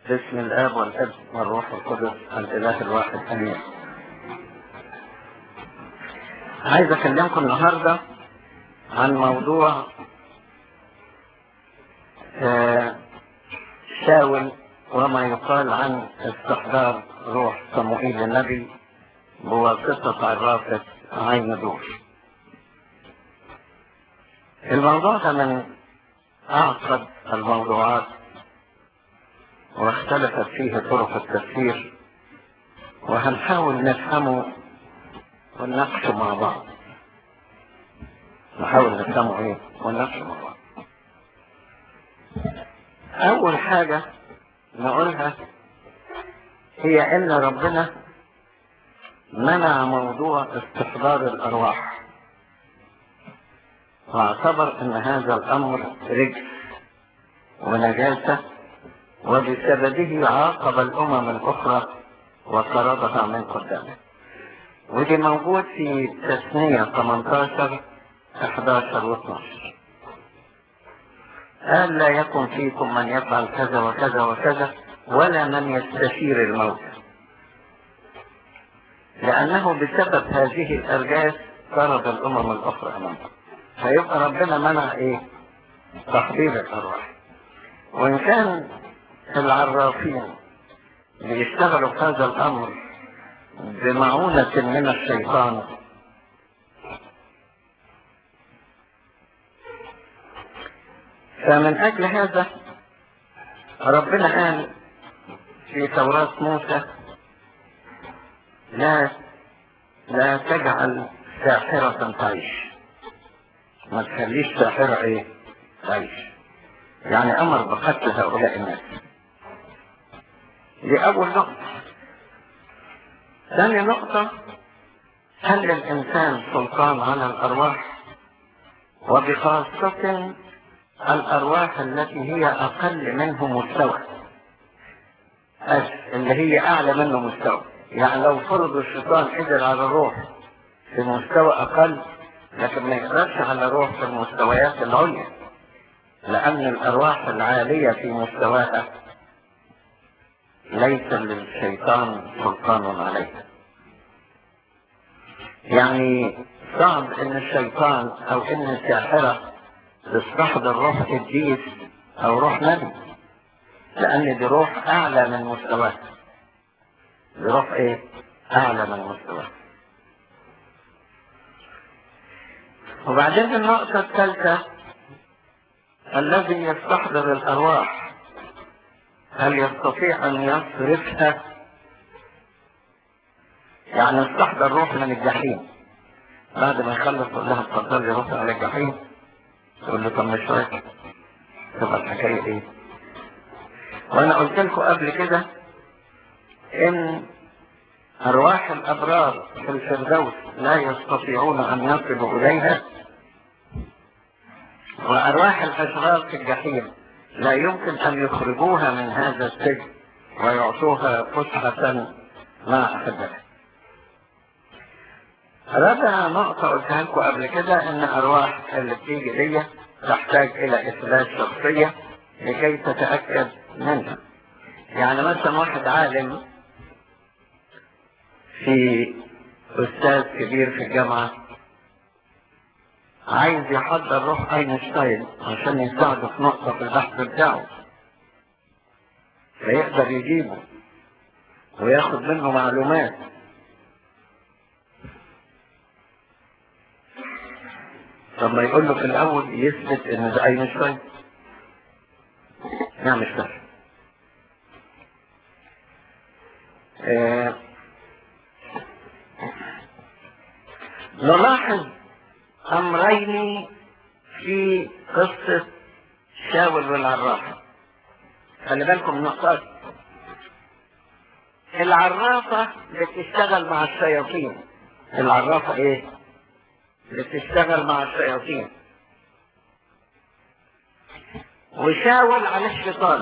باسم الآب والابن والروح القدس الإله الواحد آمين. عايز أكلمكم النهاردة عن موضوع شاول وما يقال عن استحضار روح صموئيل النبي بواسطة عرافة عين دور. الموضوع ده من أعقد الموضوعات واختلفت فيه طرق التفسير، وهنحاول نفهمه ونناقشه مع بعض. نحاول نفهمه ايه ونناقشه مع بعض. اول حاجة نقولها هي ان ربنا منع موضوع استحضار الارواح، واعتبر ان هذا الامر رجس ونجاسة، وبسببه عاقب الامم الاخرى وطردها من قدامه. ودي موجود في تثنية 18 11 و 12. قال لا يكن فيكم من يفعل كذا وكذا وكذا ولا من يستشير الموت، لأنه بسبب هذه الأرجاس طرد الأمم الأخرى أمامه. فيبقى ربنا منع إيه؟ تحضير الأرواح. وإن كان العرافين بيشتغلوا في هذا الأمر بمعونة من الشيطان، فمن أجل هذا ربنا قال في توراة موسى لا تجعل ساحرة تعيش. ما تخليش ساحرة ايه تعيش، يعني امر بقتل هؤلاء الناس. دي اول نقطة. ثاني نقطة، هل الانسان سلطان على الارواح، وبخاصة الارواح التي هي اقل منه مستوى، اللي هي اعلى منه مستوى. يعني لو فرض الشيطان قدر على الروح في مستوى اقل، لكن ما يقدرش على الروح في المستويات العليا، لان الارواح العالية في مستواها ليس للشيطان سلطان عليها. يعني صعب ان الشيطان او ان الساحرة تستحضر روح قديس او روح نبي، لان دي روح اعلى من مستواها. دي روح ايه؟ اعلى من مستواها. وبعدين النقطة الثالثة، الذي يستحضر الارواح هل يستطيع ان يصرفها؟ يعني يستحضر روح من الجحيم، بعد ما يخلص يقول لها اتفضلي روح على الجحيم، تقول له طب مش رايك، تبقى الحكاية ايه؟ وانا قلت لكم قبل كده ان ارواح الابرار في الفردوس لا يستطيعون ان يصلوا اليها، وارواح الاشرار في الجحيم لا يمكن ان يخرجوها من هذا السجن ويعطوها فسحة مع احبها. رابع نقطة قلتها لكم قبل كده ان ارواح اللي بتيجي دي تحتاج الى اثبات شخصية لكي تتأكد منها. يعني مثلا واحد عالم في استاذ كبير في الجامعة عايز يحضر روح اينشتاين عشان يساعده في نقطة في البحث بتاعه، فيقدر يجيبه وياخد منه معلومات. طب ما يقول له في الاول يثبت ان ده اينشتاين، يعني مش سهل. نلاحظ امرين في قصة شاول والعرافة. خلي بالكم من النقطة. العرافة بتشتغل مع الشياطين. العرافة ايه؟ بتشتغل مع الشياطين. وشاول على الشيطان.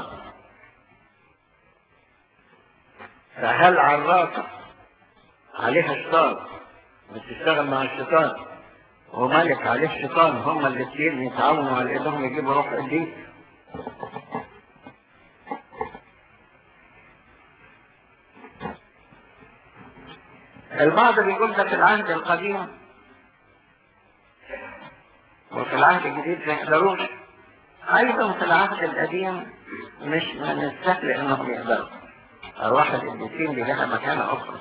فهل عرافة عليها شيطان بتشتغل مع الشيطان، وملك عليه الشيطان، هما الاثنين يتعاونوا على انهم يجيبوا روح قديس؟ البعض بيقول ده في العهد القديم وفي العهد الجديد ما يقدروش. ايضا في العهد القديم مش من السهل انهم يقدروا. ارواح القديسين دي لها مكانة اخرى.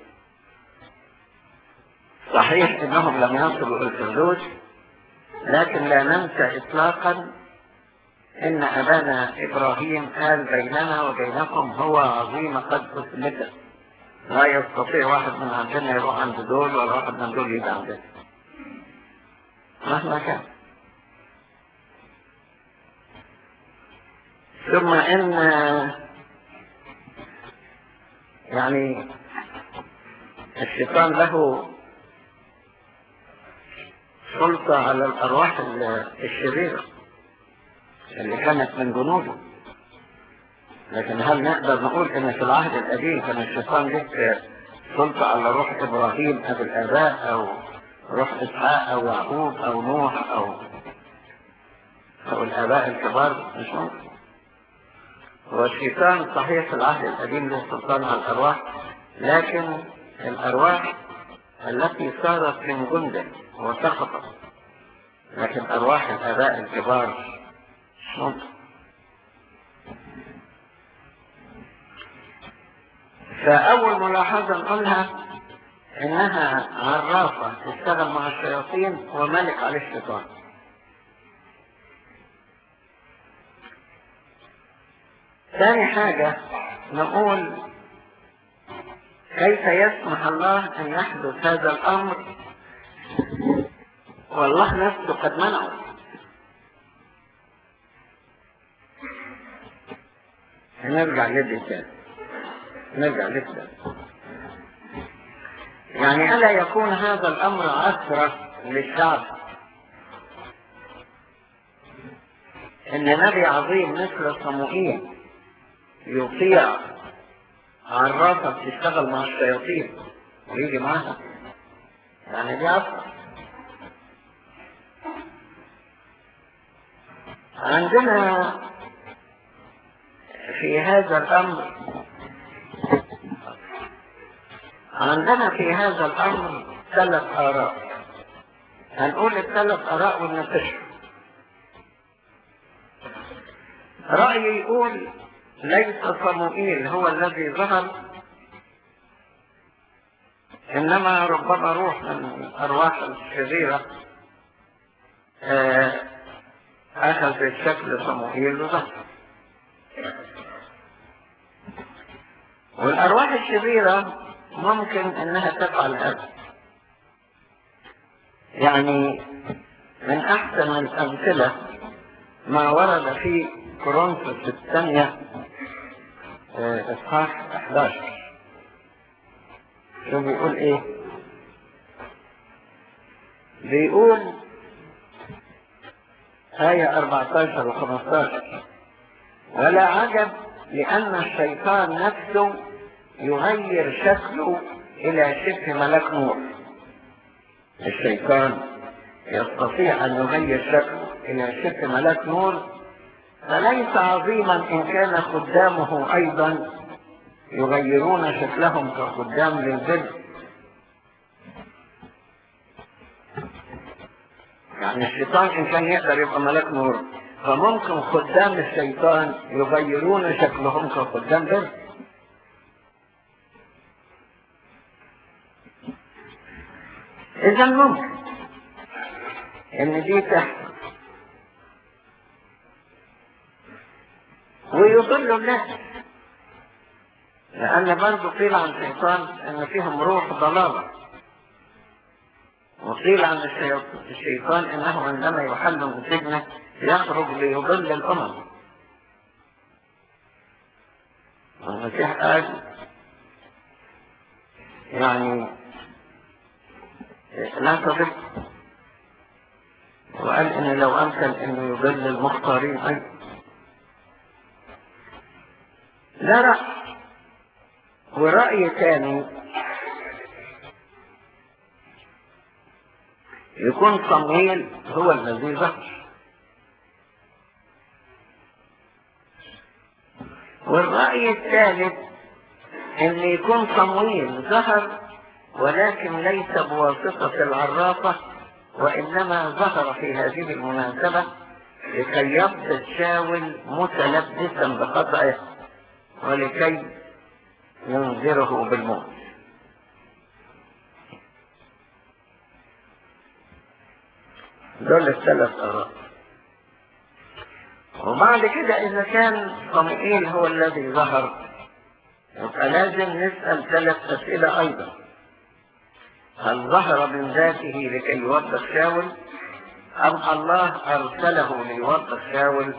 صحيح انهم لم يصلوا الى الفردوس، لكن لا ننسى اطلاقا ان ابانا ابراهيم قال بيننا وبينكم هو عظيم قد اثبتت، لا يستطيع واحد من عندنا يروح عند دول ولا واحد من دول يجي عندنا مهما كان. ثم ان يعني الشيطان له سلطة على الارواح الشريرة اللي كانت من جنوده. لكن هل نقدر نقول ان في العهد القديم كان الشيطان له سلطة على روح ابراهيم ابو الاباء او روح اسحاق او يعقوب او نوح او الاباء الكبار؟ مش ممكن. والشيطان صحيح في العهد القديم له سلطان على الارواح، لكن الارواح التي صارت من جنده وسقطت، لكن ارواح الاباء الكبار مش ممكن. فاول ملاحظة نقولها انها عرافة تشتغل مع الشياطين وملك على الشيطان. ثاني حاجة نقول كيف يسمح الله ان يحدث هذا الامر والله نفسه قد منعه. نرجع لده يعني ألا يكون هذا الأمر عثرة للشعب إن نبي عظيم مثل صموئيل يطيع عرافة تشتغل مع الشياطين ويجي معها؟ يعني دي عثرة. عندنا في هذا الأمر 3 آراء. هنقول ال3 آراء ونناقشهم. رأي يقول ليس صموئيل هو الذي ظهر، إنما ربما روح من الأرواح الشريرة أخذ الشكل صموئيل وظهر. والأرواح الشريرة ممكن انها تفعل هذا. يعني من احسن الامثلة ما ورد في كورنثوس الثانية اصحاح 11. شو بيقول ايه؟ بيقول آية 14 و15: ولا عجب لأن الشيطان نفسه يغير شكله إلى شبه ملك نور. الشيطان يستطيع أن يغير شكله إلى شبه ملك نور، فليس عظيما إن كان خدامه أيضا يغيرون شكلهم كخدام للبر. يعني الشيطان إن كان يقدر يبقى ملك نور، فممكن خدام الشيطان يغيرون شكلهم كخدام بر. إذا ممكن إن دي تحصل ويضل الناس، لأن برضو قيل عن الشيطان إن فيهم روح ضلالة، وقيل عن الشيطان إنه عندما يحل من سجنه يخرج ليضل الأمم. والمسيح قال يعني لا تضل، وقال إن لو أمكن إنه يضل المختارين أيضا. لا رأي. ورأي ثاني يكون صموئيل هو الذي ظهر. والرأي الثالث ان يكون صموئيل ظهر ولكن ليس بواسطة العرافة، وإنما ظهر في هذه المناسبة لكي يبدأ شاول متلبسا بخطئه ولكي ينذره بالموت. دول الثلاث آراء. وبعد كده إذا كان صموئيل هو الذي ظهر، يبقى لازم نسأل 3 أسئلة أيضا. هل ظهر من ذاته لكي يوبخ شاول، أم الله أرسله ليوبخ شاول،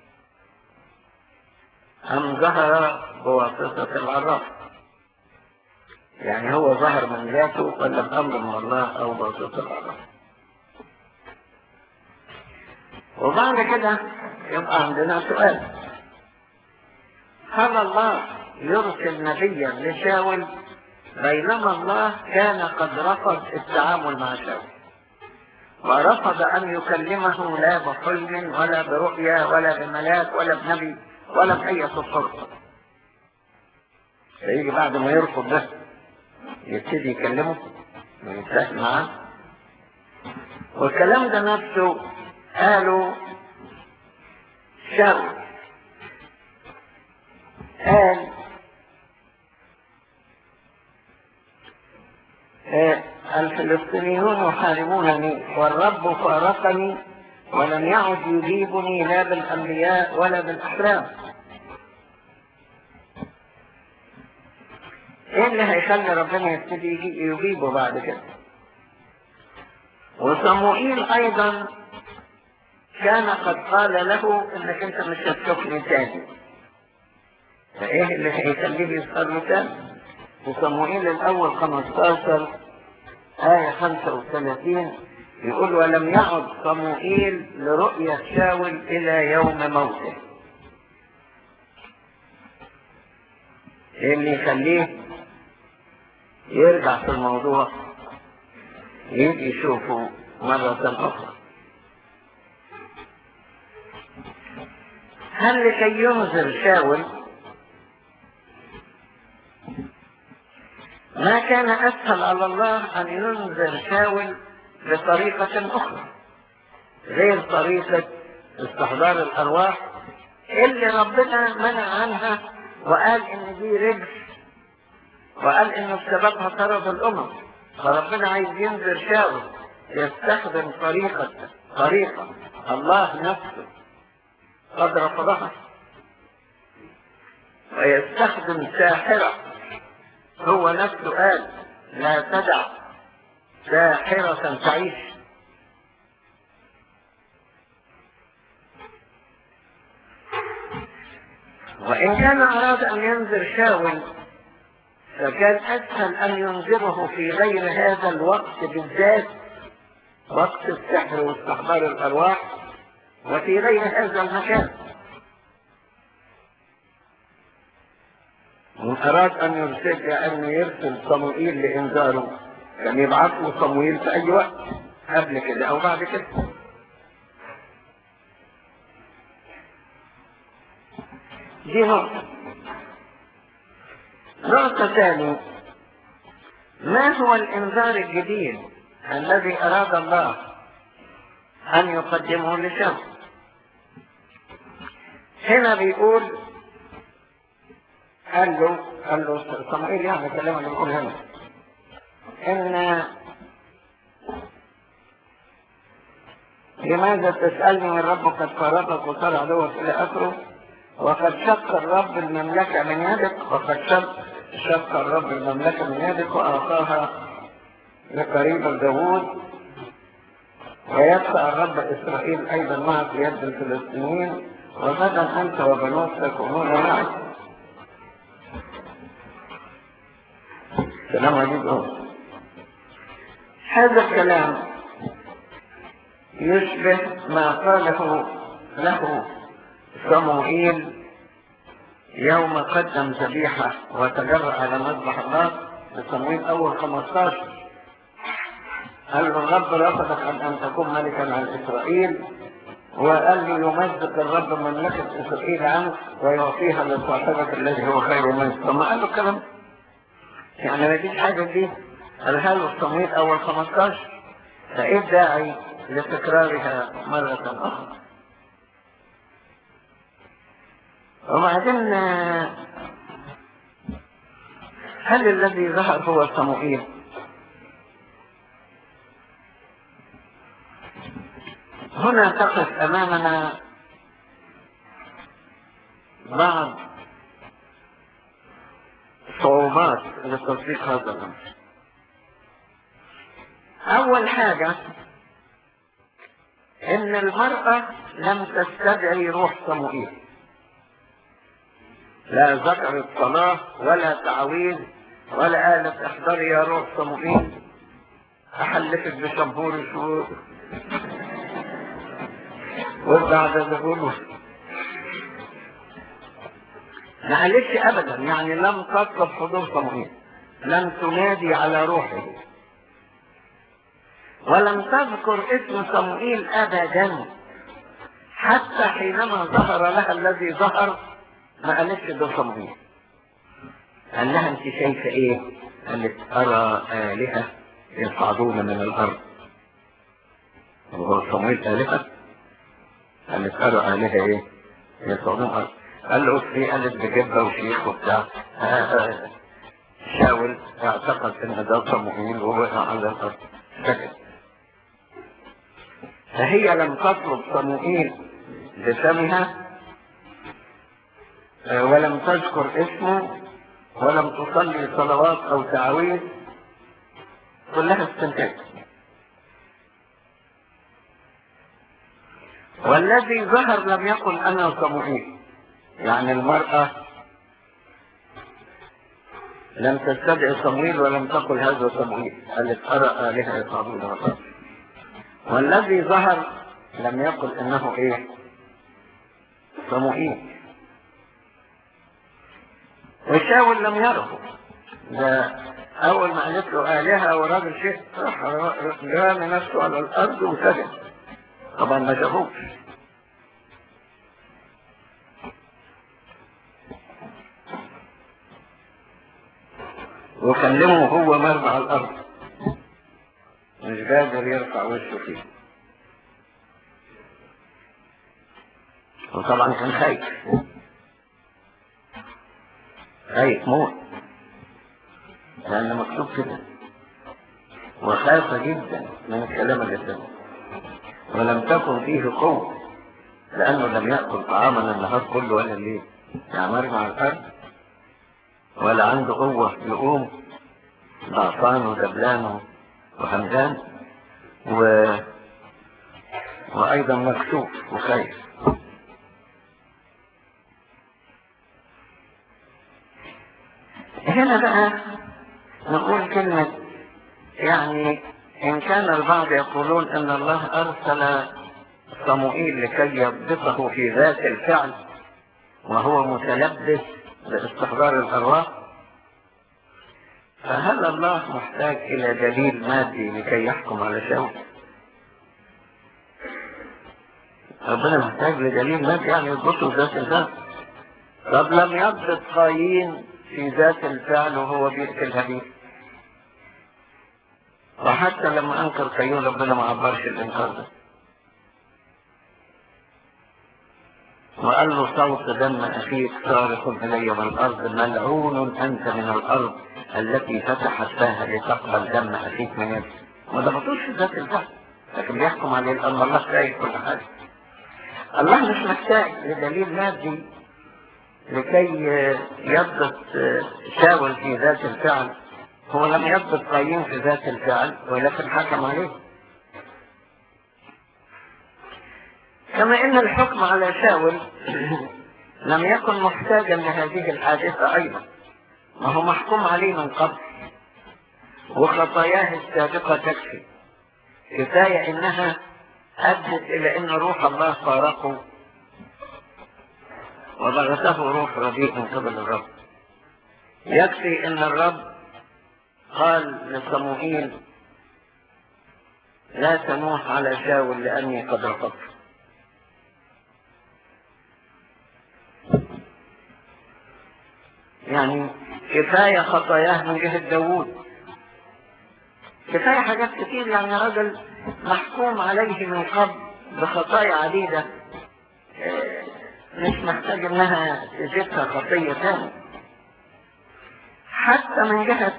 أم ظهر بواسطة العراف؟ يعني هو ظهر من ذاته ولا بأمر من الله أو بواسطة العراف؟ وبعد كده يبقى عندنا سؤال: هل الله يرسل نبيا لشاول بينما الله كان قد رفض التعامل مع شاول، ورفض أن يكلمه لا بحلم ولا برؤيا ولا بملاك ولا بنبي ولا بأي فرصة؟ فيجي بعد ما يرفض ده يبتدي يكلمه ويتفاهم معاه. والكلام ده نفسه قالوا شاول، قال الفلسطينيون يحاربونني والرب فارقني ولم يعد يجيبني لا بالأنبياء ولا بالأحلام. ايه اللي هيخلي ربنا يبتدي يجيبه بعد كده؟ وصموئيل ايضا كان قد قال له انك انت مش هتشوفني تاني، فايه اللي هيخليه يسأله تاني؟ وصموئيل الاول 15 آية 35 يقول: ولم يعد صموئيل لرؤية شاول إلى يوم موته. إيه اللي يخليه يرجع في الموضوع يجي يشوفه مرة أخرى؟ هل لكي ينذر شاول ما كان أسهل على الله أن ينذر شاول بطريقة أخرى غير طريقة استحضار الأرواح اللي ربنا منع عنها وقال إن دي رجس، وقال إنه بسببها طرد الأمم؟ فربنا عايز ينذر شاول يستخدم طريقة الله نفسه قد رفضها، ويستخدم ساحرة هو نفسه قال: لا تدع ساحرة تعيش. وإن كان أراد أن ينذر شاول فكان أسهل أن ينذره في غير هذا الوقت بالذات، وقت السحر واستحضار الأرواح، وفي غير هذا المكان. من أراد أن يرسل صموئيل لإنذاره كان يبعث له صموئيل في أي وقت قبل كده أو بعد كده. دي نقطة ثانية: ما هو الإنذار الجديد الذي أراد الله أن يقدمه لشاول؟ هنا بيقول قال له صموئيل، يعني الكلام اللي بيقول هنا إن لماذا تسألني من ربك قد فارقك وصار عدوك إلى آخره، وقد شق الرب المملكة من يدك، وقد شق الرب المملكة من يدك وأعطاها لقريب داوود، ويدفع الرب إسرائيل أيضا معك يد الفلسطينيين، وغدا أنت وبنوك تكونون معك. كلام عجيب. هذا الكلام يشبه ما قاله له صموئيل يوم قدم ذبيحة وتجرأ على مذبح الله في صموئيل أول 15. قال له: الرب رفضك أن تكون ملكا على إسرائيل، وقال له: يمزق الرب مملكة إسرائيل عنك ويعطيها لصاحبك الذي هو خير منك. ثم قال له الكلام يعني ما فيش حاجة دي قالها له في صموئيل أول 15. فإيه الداعي لتكرارها مرة أخرى؟ وبعدين هل الذي ظهر هو صموئيل؟ هنا تقف أمامنا بعض صعوبات لتطبيق هذا الأمر. أول حاجة إن المرأة لم تستدعي روح صموئيل، لا ذكرت صلاة ولا تعويذ ولا قالت احضري يا روح صموئيل أحلفك بشمهور الشهور وارجع تقوله. معلش أبدا، يعني لم تطلب حضور صموئيل، لم تنادي على روحه، ولم تذكر اسم صموئيل أبدا. حتى حينما ظهر لها الذي ظهر ما قالتش ده صموئيل. قال لها انت شايفة ايه؟ قالت ارى آلهة يصعدون من الارض. وهو صموئيل آلهة؟ قالت ارى آلهة ايه؟ يصعدون من الارض. قال له ايه؟ قالت بجبة وشيخ وبتاع. شاول اعتقد ان ده صموئيل ووقع على الارض سكت. فهي لم تطلب صموئيل بسمها، ولم تذكر اسمه، ولم تصلي صلوات او تعويذ، كلها استنتاج. والذي ظهر لم يقل انا صموئيل، يعني المرأة لم تستدعي صموئيل ولم تقل هذا صموئيل، قالت ارى آلهة يصعدون من الارض. والذي ظهر لم يقل انه ايه؟ صموئيل. وشاول لم يره، ده اول ما قالت له آلهة وراجل شيء راح رامي نفسه على الارض وسجد. طبعا ما شافوش. وكلمه هو مرمى على الارض مش قادر يرفع وشه فيه. وطبعا كان خايف، خايف موت، لأن مكتوب كده. وخاف جدا من الكلام اللي سمعه، ولم تكن فيه قوة، لأنه لم يأكل طعاما النهار كله ولا الليل، يعني مرمى على الأرض ولا عنده قوة يقوم، ضعفان ودبلان وهمدان وأيضا مكتوب وخايف. هنا بقى نقول كلمة، يعني إن كان البعض يقولون إن الله أرسل صموئيل لكي يضبطه في ذات الفعل وهو متلبس باستحضار الأرواح، فهل الله محتاج إلى دليل مادي لكي يحكم على شاول؟ ربنا محتاج لدليل مادي يعني يضبطه في ذات الفعل. طب لم يضبط قايين في ذات الفعل وهو بيقتل هابيل؟ وحتى لما انكر قايين ربنا ما عبرش الانكار ده، وقال له صوت دم اخيك صارخ الي من الارض، ملعون انت من الارض التي فتحت فاها لتقبل دم اخيك من يدك. ما ضبطوش في ذات الفعل، لكن بيحكم عليه ان الله شايف كل حاجه. الله مش محتاج لدليل مادي لكي يضبط شاول في ذات الفعل. هو لم يضبط قايين في ذات الفعل ولكن حكم عليه. كما ان الحكم على شاول لم يكن محتاجا لهذه الحادثة ايضا، ما هو محكوم عليه من قبل وخطاياه السابقة تكفي. كفاية انها ادت الى ان روح الله فارقه وضغطه روح رديء من قبل الرب. يكفي ان الرب قال لصموئيل لا تنوح على شاول لاني قد رفضت. يعني كفاية خطاياه من جهة داوود كفاية حاجات كتير، يعني راجل محكوم عليه من قبل بخطايا عديدة، مش محتاج انها تجدها خطية تاني. حتى من جهة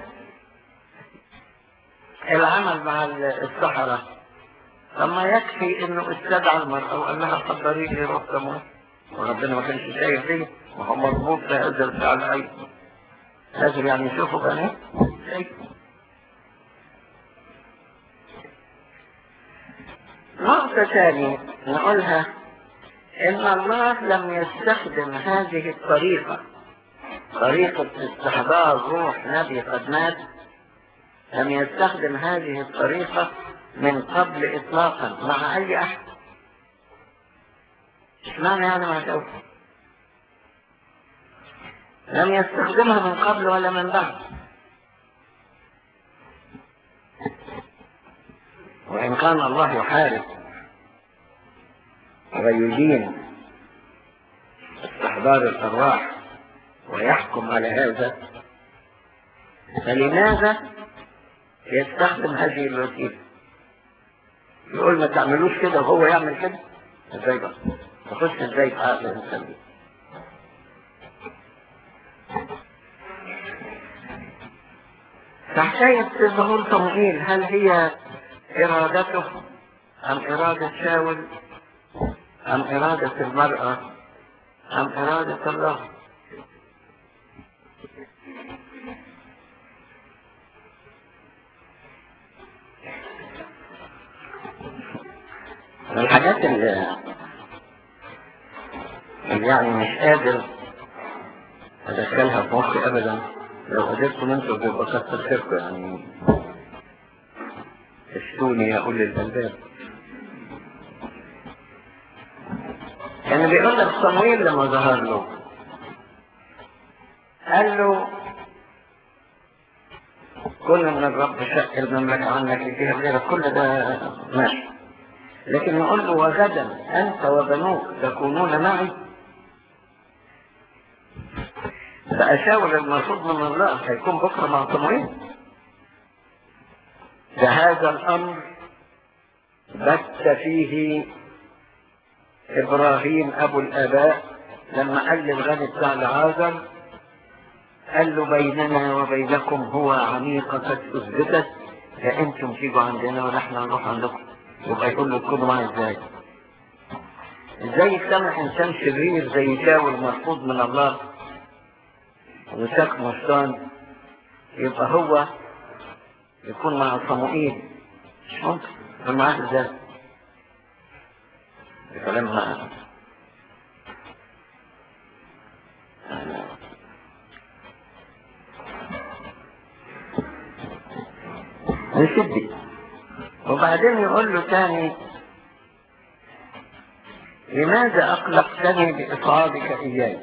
العمل مع السحرة، طب ما يكفي انه استدعى المرأة وقال لها حضري لي رب دموع، وربنا ما كانش شايف دي، وهو مربوط في هذا الفعل ايضا، لازم يعني يشوفوا بنات شايف. نقطة ثانية نقولها، ان الله لم يستخدم هذه الطريقة، طريقة استحضار روح نبي قد مات، لم يستخدم هذه الطريقة من قبل اطلاقا مع اي احد. اشمعنى يعني مع شوف؟ لم يستخدمها من قبل ولا من بعد. وان كان الله يحارب ويدين استحضار الارواح ويحكم على هذا، فلماذا يستخدم هذه الوسيلة؟ يقول ما تعملوش كده وهو يعمل كده؟ ازاي بقى؟ تخش ازاي في عقل الانسان دي؟ فحكاية ظهور صموئيل، هل هي ارادته ام ارادة شاول ام ارادة المرأة ام ارادة الله؟ الحاجات اللي يعني مش قادر ادخلها في مخي ابدا، لو قدرتم انتوا بيبقى كتر خيركم، يعني اشتوني يا اولي الالباب. كان بيقول لك صموئيل لما ظهر له قال له كل من الرب شق المملكة عنك لفيها غيرك، كل ده ماشي، لكن يقول له وغدا انت وبنوك تكونون معي. فأشاور المرفوض من الله هيكون بكرة مع صموئيل. فهذا الأمر بث فيه إبراهيم أبو الآباء لما قال للغني بتاع العازر، قال له بيننا وبينكم هو عميقة قد أثبتت، لا أنتم تيجوا عندنا ولا احنا نروح عندكم. يبقى يقول له تكونوا معي ازاي يسمح إنسان شرير زي شاول مرفوض من الله وشاك مشطان يبقى هو يكون مع صموئيل؟ مش ممكن يكون معاه ازاي؟ الكلام معاه يشدي. وبعدين يقول له تاني لماذا أقلقتني بإصعادك إياي؟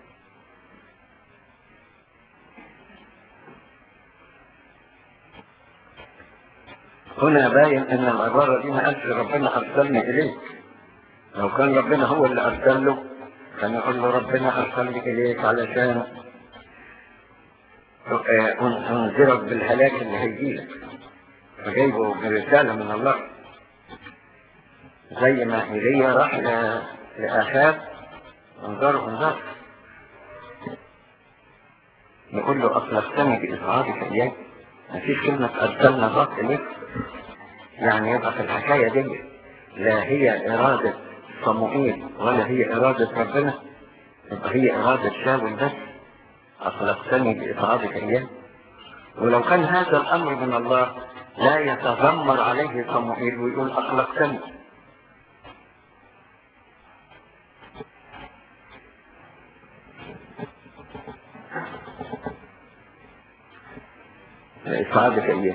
هنا باين ان العبارة دي ما قالش ربنا ارسلني اليك. لو كان ربنا هو اللي ارسله كان يقول له ربنا ارسلني اليك علشان انذرك بالهلاك اللي هيجيلك، فجايبه برسالة من الله. زي ما ايليا راح لآخاب انذره يقول له اطلقتني باصعادك اليك، مفيش كلمة ارسلنا ذات اليك. يعني يبقى في الحكاية دي لا هي إرادة صموئيل ولا هي إرادة ربنا، يبقى هي إرادة شاول بس. أطلقتني بإصعادك إياه. ولو كان هذا الأمر من الله لا يتذمر عليه صموئيل ويقول أطلقتني. بإصعادك إياه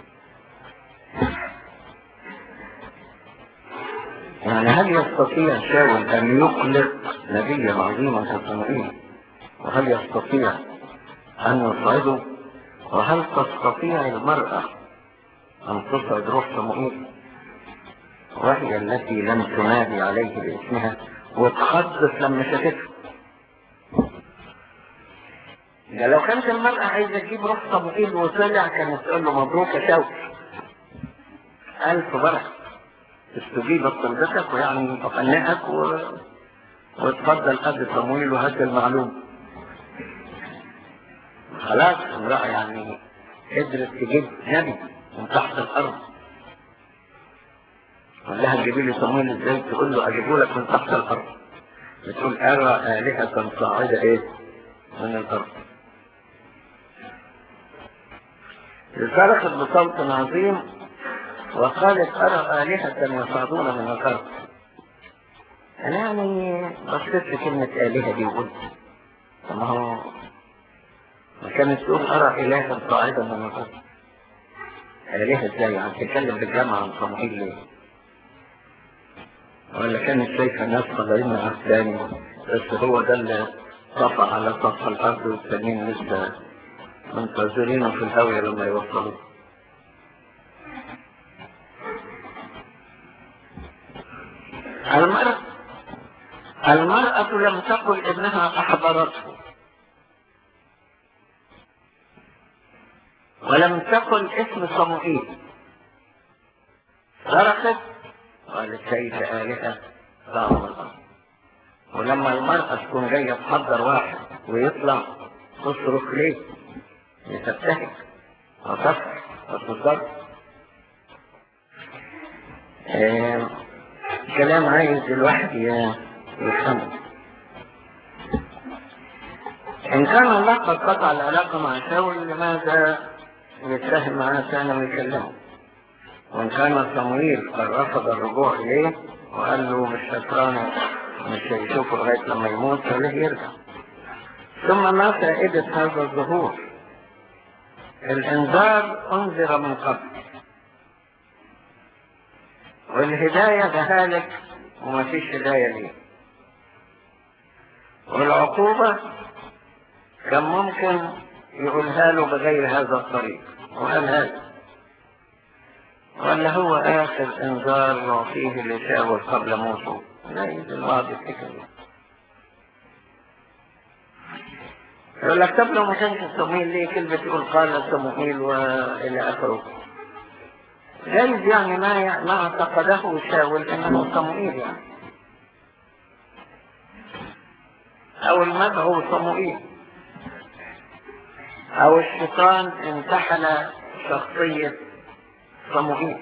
يعني هل يستطيع شاول أن يقلق نبيا عظيما كصموئيل؟ وهل يستطيع أن يصعده؟ وهل تستطيع المرأة أن تصعد روح صموئيل وهي التي لم تنادي عليه باسمها وتخصص لما شافته؟ ده لو كانت المرأة عايزة تجيب روح صموئيل وطلع كانت تقول له مبروك يا شاول، ألف بركة، استجيبت طلبتك ويعني أقنعك وتفضل قد صمويل وهات المعلومة. خلاص امرأة يعني قدرت تجيب نبي من تحت الأرض. قال لها تجيبي لي صمويل ازاي؟ تقول له أجيبه لك من تحت الأرض. بتقول أرى آلهة صاعدة إيه؟ من الأرض. صرخت بصوت عظيم وقالت أرى آلهة يصعدون من الأرض. أنا يعني بصيت في كلمة آلهة دي وقلت ما هو ما كانت تقول أرى إلها صاعدا من الأرض. آلهة ازاي؟ يعني تتكلم بالجامعة عن صموئيل ليه؟ ولا كانت شايفة ناس طالعين مع الثاني بس هو ده اللي طفى على سطح الأرض والتانيين لسه منتظرينه في الهاوية لما يوصلوا. المرأة لم تقل إنها أحضرته ولم تقل اسم صموئيل. صرخت قالت كيف آلهة صعب الأرض. ولما المرأة تكون جاية تحضر واحد ويطلع تصرخ ليه؟ لتبتهج وتفرح وتصدق. كلام عايز الواحد يفهمه. إن كان الله قد قطع العلاقة مع شاول لماذا يتفاهم معاه ثاني ويكلمه؟ وإن كان صموئيل قد رفض الرجوع إليه وقال له مش شكران مش هيشوفه لغاية لما يموت فليه يرجع؟ ثم ما فائدة هذا الظهور؟ الإنذار أنذر من قبل والهداية جهالك وما فيش هداية ليه. والعقوبة كان ممكن يقولها له بغير هذا الطريق وقالها له. ولا هو آخر إنذار يعطيه لشاول قبل موته؟ لا يجب الوعد الفكري. يقول لك طب لو ما كانش صموئيل ليه كلمة يقول قال صموئيل وإلى آخره؟ جايز يعني ما اعتقده شاول إنه صموئيل يعني أو المدعو صموئيل أو الشيطان انتحل شخصية صموئيل.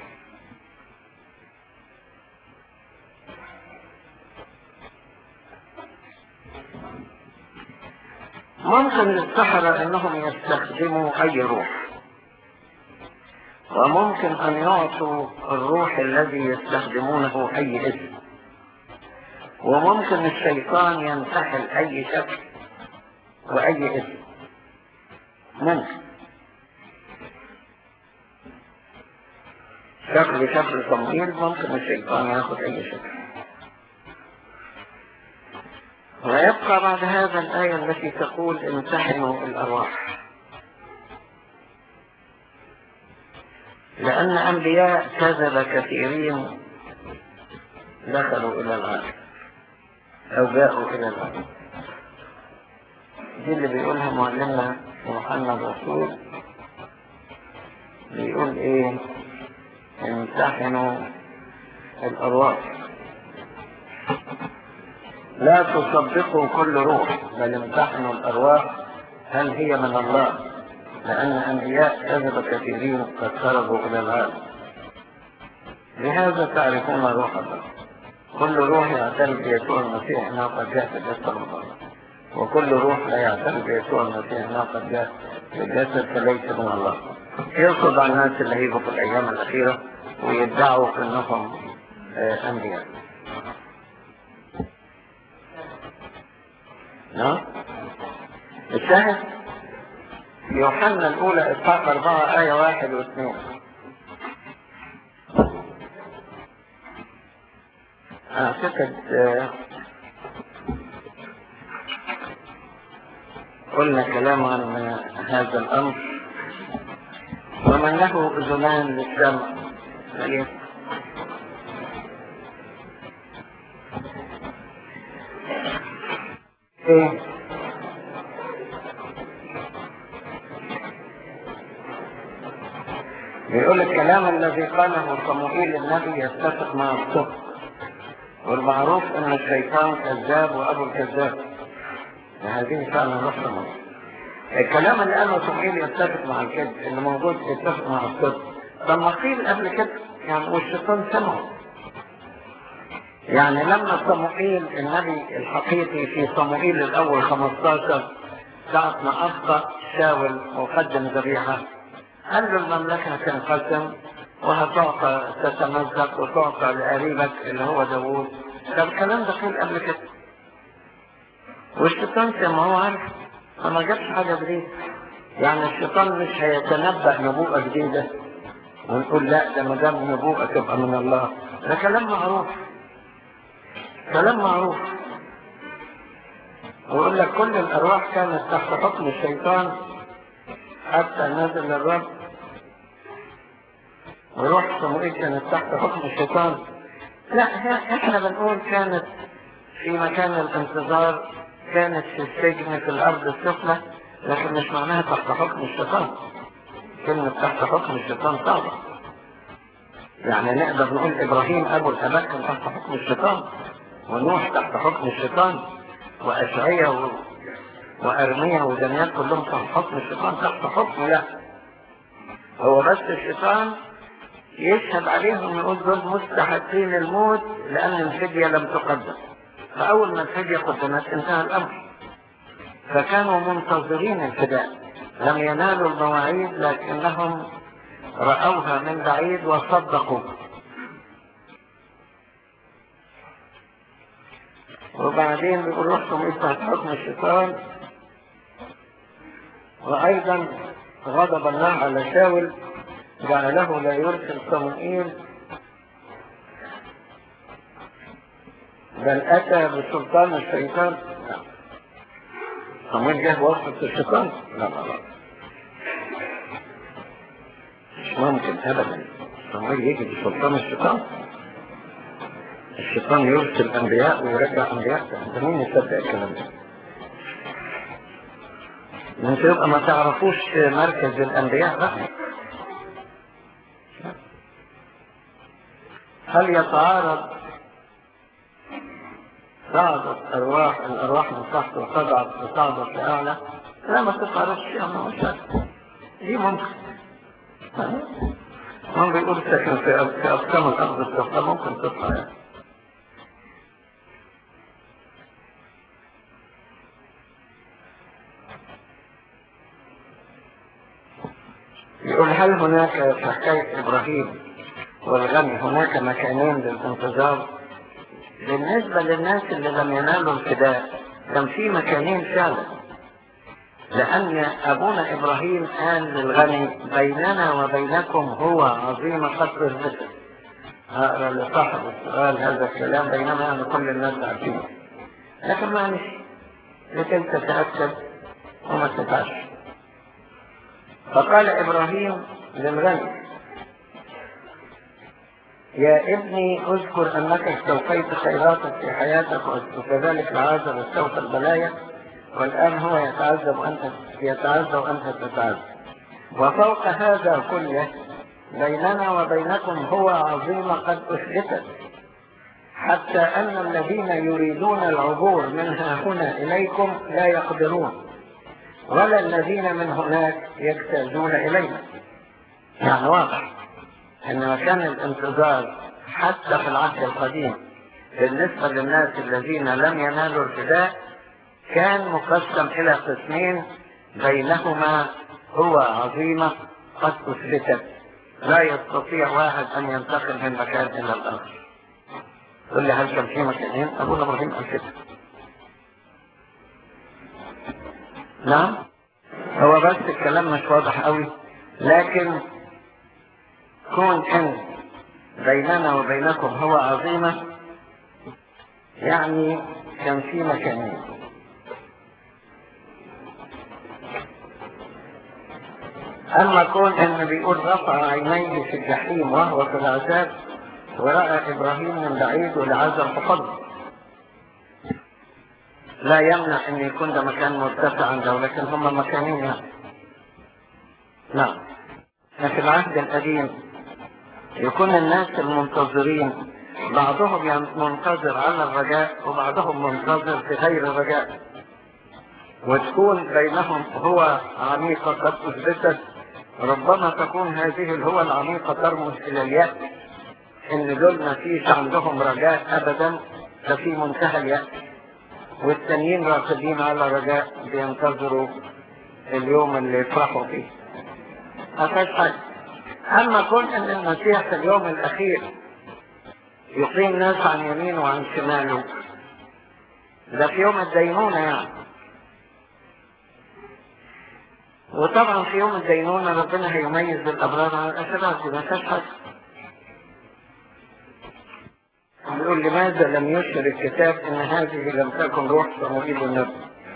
ممكن للسحرة انهم يستخدموا اي روح وممكن ان يعطوا الروح الذي يستخدمونه اي اسم وممكن الشيطان ينتحل اي شكل واي اسم. ممكن شكل صموئيل ممكن الشيطان ياخذ اي شكل. ويبقى بعد هذا الآية التي تقول امتحنوا الأرواح، لأن أنبياء كذب كثيرين دخلوا إلى العالم أو جاءوا إلى العالم. دي اللي بيقولها معلمنا يوحنا الرسول، بيقول إيه؟ امتحنوا الأرواح، لا تصدقوا كل روح بل امتحنوا الأرواح هل هي من الله، لأن أنبياء كذب كثيرين قد خرجوا إلى العالم. لهذا تعرفون روح الله. كل روح يعترف بيسوع المسيح أنه قد جاء في جسد الله، وكل روح لا يعترف بيسوع المسيح أنه قد جاء في الجسد فليس من الله. يقصد على الناس اللي هيجوا في الأيام الأخيرة ويدعوا أنهم أنبياء. نعم. الشاهد يوحنا الأولى إصحاح 4 آية 1 و2. أعتقد قلنا كلام عن هذا الأمر. ومن له أذنان للسمع فليسمع. بيقول الكلام الذي قاله صموئيل النبي يتفق مع الصدق، والمعروف ان الشيطان كذاب وابو الكذاب، هذه فعلا رحمة. الكلام اللي قاله صموئيل يتفق مع الكذب اللي موجود يتفق مع الصدق. طب ما قيل قبل كده يعني، والشيطان سمعه. يعني لما صموئيل النبي الحقيقي في صموئيل الاول 15 ساعة ما اخطأ شاول وقدم ذبيحة، قال له المملكة هتنقسم وهتعطى تتمزق وتعطى لقريبك اللي هو داوود. ده الكلام ده قيل قبل كده، والشيطان كما هو عارف فما جابش حاجة جديدة. يعني الشيطان مش هيتنبأ نبوءة جديدة ونقول لا ده ما دام نبوءة تبقى من الله. ده كلام معروف، كلام معروف. ويقول لك كل الأرواح كانت تحت حكم الشيطان حتى نزل الرب، وروح صموئيل كانت تحت حكم الشيطان. لا احنا بنقول كانت في مكان الانتظار، كانت في السجن في الأرض السفلى، لكن مش معناها تحت حكم الشيطان. كلمة تحت حكم الشيطان صعبة. يعني نقدر نقول إبراهيم أبو الآباء كان تحت حكم الشيطان، ونوح تحت حكم الشيطان، وأشعية وأرميا ودانيال كلهم تحت حكم الشيطان. تحت حكم لا، هو بس الشيطان يشهد عليهم يقول دول مستحقين الموت لأن الفدية لم تقدم. فأول ما الفدية قدمت انتهى الأمر، فكانوا منتظرين الفداء، لم ينالوا المواعيد لكنهم رأوها من بعيد وصدقوا. وبعدين بيقول روحكم تحت حكم الشيطان. وأيضا غضب الله على شاول جعله لا يرسل صموئيل، بل أتى بسلطان الشيطان. صموئيل جه وسط الشيطان؟ لا لا لا، مش ممكن أبدا صموئيل يجي بسلطان الشيطان. الشيطان يرسل أنبياء ويرجع أنبياء، ده مين يصدق الكلام ده؟ من يبقى ما تعرفوش مركز الأنبياء بقى. هل يتعارض صعدت الأرواح من تحت وصعدت لأعلى؟ لا ما تتعارضش يا مشاهد، دي ممكن. هم بيقول ساكن في أقسام الأرض السفلى ممكن تطلع يعني. يقول هل هناك في حكاية إبراهيم والغني هناك مكانين للانتظار؟ بالنسبة للناس اللي لم ينالوا الفداء كان في مكانين فعلا، لأن أبونا إبراهيم قال للغني بيننا وبينكم هو عظيم قدر المثل. هقرأ لصاحب السؤال هذا الكلام، بينما يعني كل الناس عارفين، لكن ما مش لكي تتأكد وما تتعش. فقال إبراهيم للغني يا ابني اذكر أنك استوفيت خيراتك في حياتك، وكذلك لعازر استوفى البلايا، والآن هو يتعذب وأنت تتعذب. وفوق هذا كله بيننا وبينكم هو عظيمة قد أثبتت، حتى أن الذين يريدون العبور منها هنا إليكم لا يقدرون، ولا الذين من هناك يجتازون إلينا. يعني واضح أن مكان الانتظار حتى في العهد القديم بالنسبة للناس الذين لم ينالوا الفداء كان مقسم إلى قسمين، بينهما هو عظيمة قد أثبتت، لا يستطيع واحد أن ينتقل من مكان إلى الآخر. قل لي هل كان في مكانين؟ أبونا إبراهيم قال كده. نعم، هو بس الكلام مش واضح قوي، لكن كون ان بيننا وبينكم هو عظيمة يعني كان في مكانين. اما كون ان بيقول رفع عينيه في الجحيم وهو في العذاب ورأى ابراهيم من بعيد والعذاب فقد لا يمنع ان يكون ده مكان مرتفع عنده، لكن هما مكانين يعني. نعم. في العهد القديم يكون الناس المنتظرين بعضهم منتظر على الرجاء وبعضهم منتظر في غير الرجاء، وتكون بينهم هو عميقة قد أثبتت. ربما تكون هذه الهوى العميقة ترمز إلى اليأس، إن دول ما فيش عندهم رجاء أبدا، ففي منتهى اليأس، والتانيين راقدين على رجاء بينتظروا اليوم اللي يفرحوا فيه. أفاد حاجة. أما كون أن المسيح في اليوم الأخير يقيم ناس عن يمينه وعن شماله، ده في يوم الدينونة يعني. وطبعا في يوم الدينونة ربنا هيميز الأبرار عن الأشرار، دي ما فيهاش حاجة. بيقول لماذا لم يشر الكتاب ان هذه لم تكن روح صموئيل النبي؟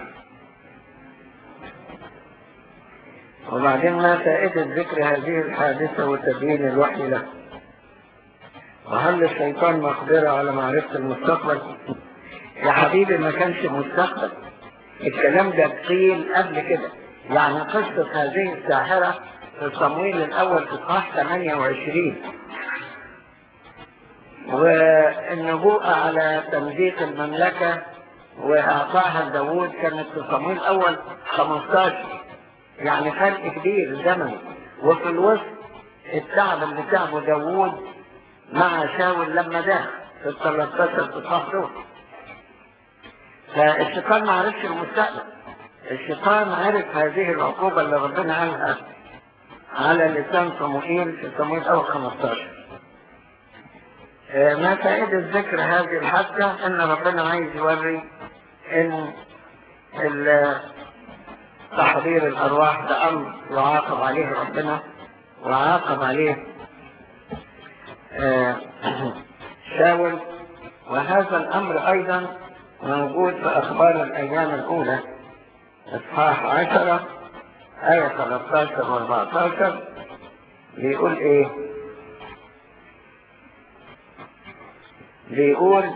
وبعدين ما فائدة ذكر هذه الحادثة وتبيين الوحي له؟ وهل للشيطان مقدرة على معرفة المستقبل؟ يا حبيبي ما كانش مستقبل، الكلام ده قيل قبل كده. يعني قصة هذه الساحرة في صموئيل الأول في إصحاح 28، والنبوءة على تمزيق المملكة وإعطاها داوود كانت في صموئيل الأول 15. يعني فرق كبير زمني. وفي الوسط التعب اللي تعبه داوود مع شاول لما داخل في 13 إصحاح دول. فالشيطان ما عرفش المستقبل، الشيطان عرف هذه العقوبة اللي ربنا قالها على لسان صموئيل في صموئيل الأول 15. ما فائدة ذكر هذه الحادثة؟ ان ربنا عايز يوري ان تحضير الارواح ده امر يعاقب عليه ربنا، وعاقب عليه شاول. وهذا الامر ايضا موجود في اخبار الايام الاولى اصحاح 10 آية 13 و 14. بيقول ايه؟ بيقول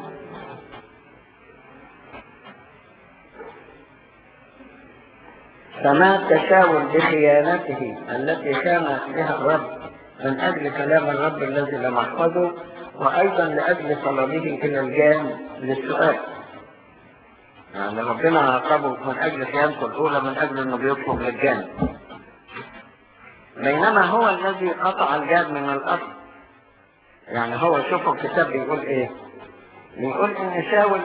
فمات شاول بخيانته التي كان بها الرب من أجل كلام الرب الذي لم يحفظه، وأيضا لأجل طلبه إلى الجان للسؤال. يعني ربنا عاقبه من أجل خيانته الأولى، من أجل أنه بيطلب للجان، بينما هو الذي قطع الجان من الأرض. يعني هو شوفوا الكتاب بيقول إيه؟ بيقول إن شاول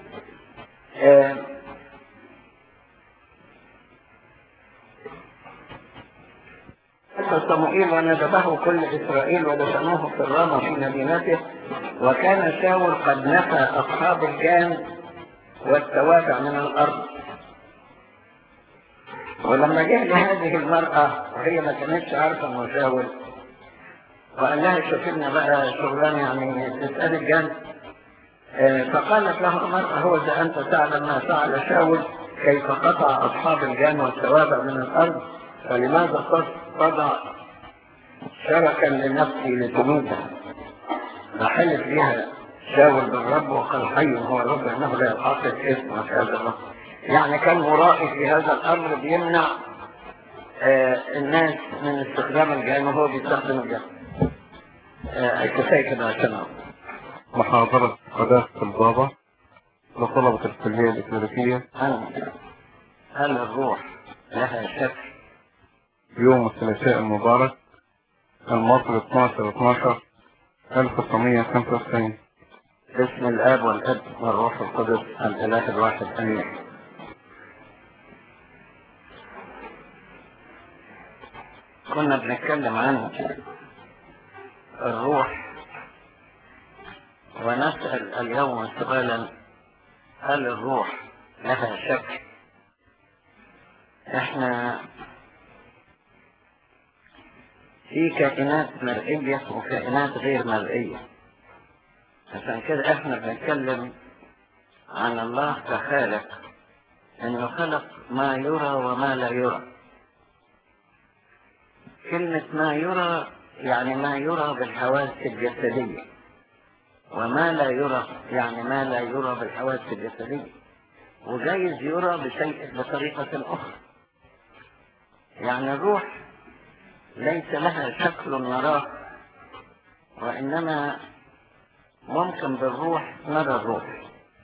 صموئيل وندبه كل إسرائيل ودفنوه في الرامة في مدينته، وكان شاول قد نفى أصحاب الجان والتوابع من الأرض. ولما جه لهذه المرأة وهي ما كانتش عارفة انه شاول، وقال لها شوف لنا بقى شغلانة يعني تسأل الجان، فقالت له المرأة هو إذا أنت تعلم ما فعل شاول كيف قطع أصحاب الجان والتوابع من الأرض، فلماذا تضع شركا لنفسي لتموتها؟ فحلف بها شاول بالرب وقال حي هو الرب انه لا يحقق اسمه في هذا الرب. يعني كان مرائي في هذا الامر بيمنع الناس من استخدام الجان وهو بيستخدم الجان. كفايه كده عشان محاضرة قداسة البابا لطلبة الكلية الإكليريكية. هل الروح لها شكل؟ يوم الثلاثاء المبارك المصري 12/12/1995. باسم الآب والابن والروح القدس الإله الواحد آمين. كنا بنتكلم عن الروح ونسأل اليوم سؤالا: هل الروح لها شكل؟ احنا في كائنات مرئية وكائنات غير مرئية، عشان كده احنا بنتكلم عن الله كخالق، انه خلق ما يرى وما لا يرى. كلمة ما يرى يعني ما يرى بالحواس الجسدية، وما لا يرى يعني ما لا يرى بالحواس الجسدية، وجايز يرى بطريقة أخرى. يعني الروح ليس لها شكل نراه، وإنما ممكن بالروح نرى الروح.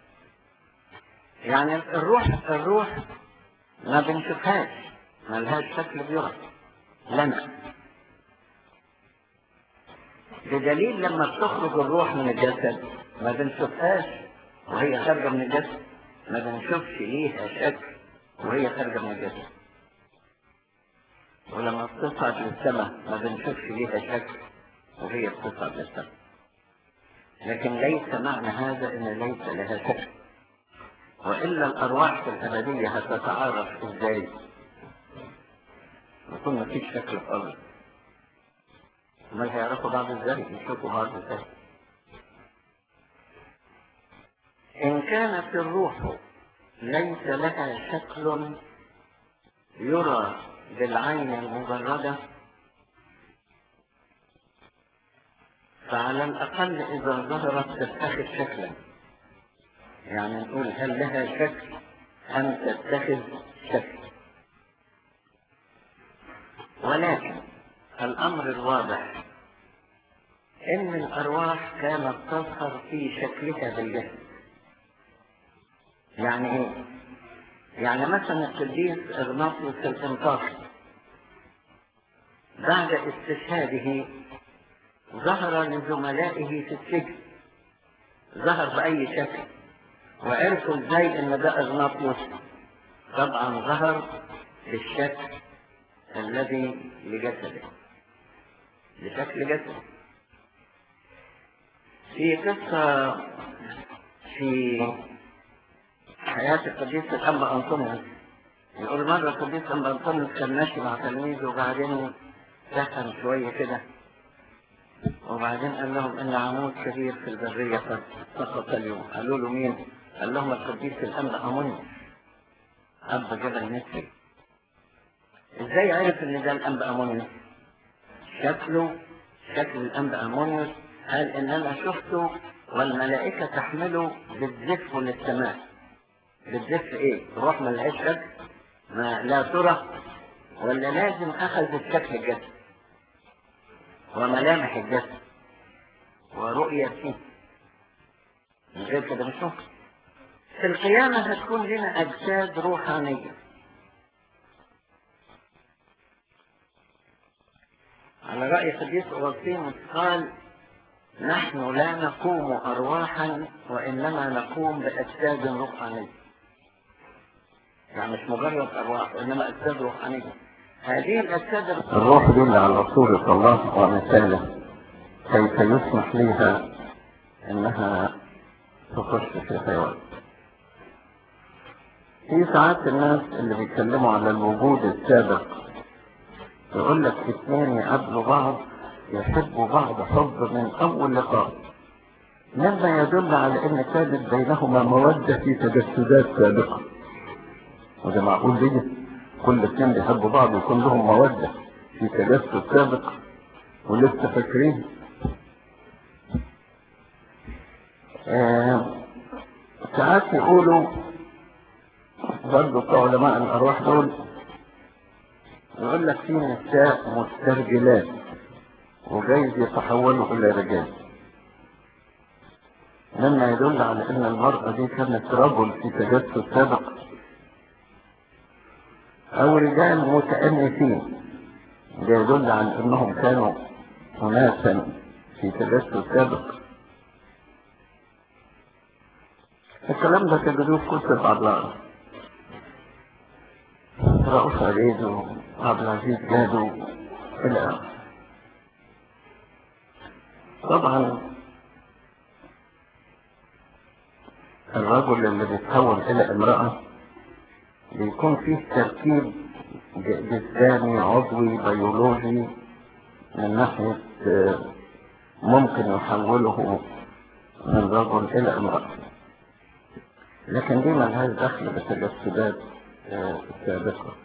يعني الروح ما بنشوفهاش، ما لهاش شكل بيرى لنا، بدليل لما بتخرج الروح من الجسد ما بنشوفهاش وهي خارجة من الجسد، ما بنشوفش ليها شكل وهي خارجة من الجسد. ولما بتصعد للسماء ما بنشوفش ليها شكل وهي بتصعد للسماء. لكن ليس معنى هذا ان ليس لها شكل، وإلا الأرواح في الأبدية هتتعارف إزاي؟ يكون مفيش شكل خالص، امال هيعرفوا بعض ازاي؟ يشوفوا بعض ازاي؟ إن كانت الروح ليس لها شكل يرى بالعين المجردة، فعلى الأقل إذا ظهرت تتخذ شكلا. يعني نقول هل لها شكل أم تتخذ شكل؟ ولكن الأمر الواضح إن الأرواح كانت تظهر في شكلها بالجسد. يعني إيه؟ يعني مثلا القديس إغناطيوس الإنطاكي بعد استشهاده ظهر لزملائه في السجن، ظهر بأي شكل، وعرفوا ازاي ان ده إغناطيوس؟ طبعا ظهر بالشكل الذي لجسده، بشكل جسده. في قصة في حياة القديس الأنبا أنطونيوس، يقول مرة القديس الأنبا أنطونيوس كان ماشي مع تلميذه وبعدين سخن شوية كده، وبعدين قال لهم ان عمود كبير في البرية قد سقط اليوم. قالوا له مين؟ قال لهم القديس الأنبا أمونيوس أب جبل مصري. ازاي عرف ان ده الأنبا أمونيوس؟ شكل الأنبا أمونيوس قال ان انا شفته والملائكة تحمله بالزف للسماء. بالزف ايه؟ روح ما لهاش شكل، ما لا ترى، ولا لازم اخذ الشكل الجسد وملامح الجسد ورؤية فيه، من غير كده مش ممكن. في القيامة هتكون لنا أجساد روحانية. على رأي قديس أغسطينوس قال نحن لا نقوم أرواحا وإنما نقوم بأجساد روحانية. يعني مش مجرد أرواح وإنما أجساد روحانية. هذه الأجساد الروح دي اللي على صورة الله ومثاله، كيف يسمح لها انها تخش في حيوان؟ في ساعات الناس اللي بيتكلموا على الوجود السابق يقول لك اثنين يقابلوا بعض يحبوا بعض حب من اول لقاء، مما يدل على ان كانت بينهما مودة في تجسدات سابقة. وده معقول ليه؟ كل اثنين بيحبوا بعض ويكون لهم مودة في تجسد سابق ولسه فاكرين؟ ساعات يقولوا برضه بتوع علماء الأرواح دول، يقول لك في نساء مسترجلات وجايز يتحولوا إلى رجال، مما يدل على أن المرأة دي كانت رجل في تجسد سابق، أو رجال متأنسين، ده يدل على أنهم كانوا أناسا في تجسد سابق. الكلام ده تجدوه في كتب عبد رؤوف عبيد وعبد العزيز جادو إلى آخره. طبعا الرجل اللي بيتحول إلى امرأة بيكون فيه تركيب جسداني عضوي بيولوجي من ناحية ممكن يحوله من رجل إلى امرأة، لكن دي ملهاش دخل بالتجسدات السابقة.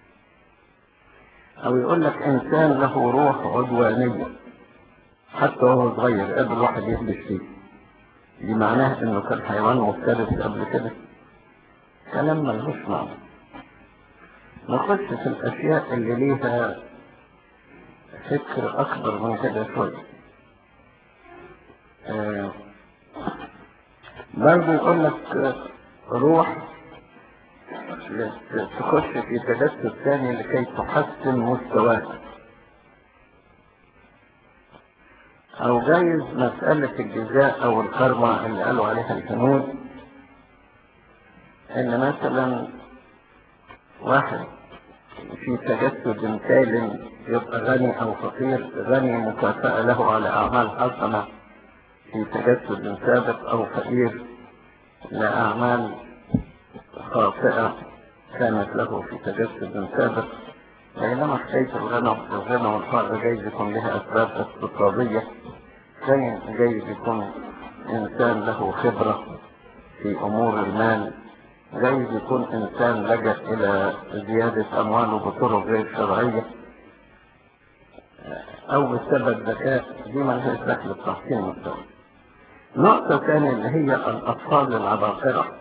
أو يقول لك إنسان له روح عدوانية حتى وهو صغير قبل واحد يهبش فيه، دي معناه إنه كان حيوان مفترس قبل كده. كلام ملهوش معنى. نخش في الأشياء اللي ليها فكر أكبر من كده شوية. برضه يقول لك روح تخش في تجسد ثاني لكي تحسن مستواك. أو جايز مسألة الجزاء أو الكرمة اللي قالوا عليها الهنود، إن مثلا واحد في تجسد مثال يبقى غني أو فقير، غني مكافأة له على أعمال حسنة في تجسد سابق، أو فقير لأعمال خاطئة كانت له في تجسد سابق. بينما حكاية الغنى والفقر جايز يكون لها أسباب اقتصادية، جايز يكون إنسان له خبرة في أمور المال، جايز يكون إنسان لجأ إلى زيادة أمواله بطرق غير شرعية، أو بسبب ذكاء. دي ما لهاش دخل بتحسين المستوى. نقطة ثانية اللي هي الأطفال العباقرة.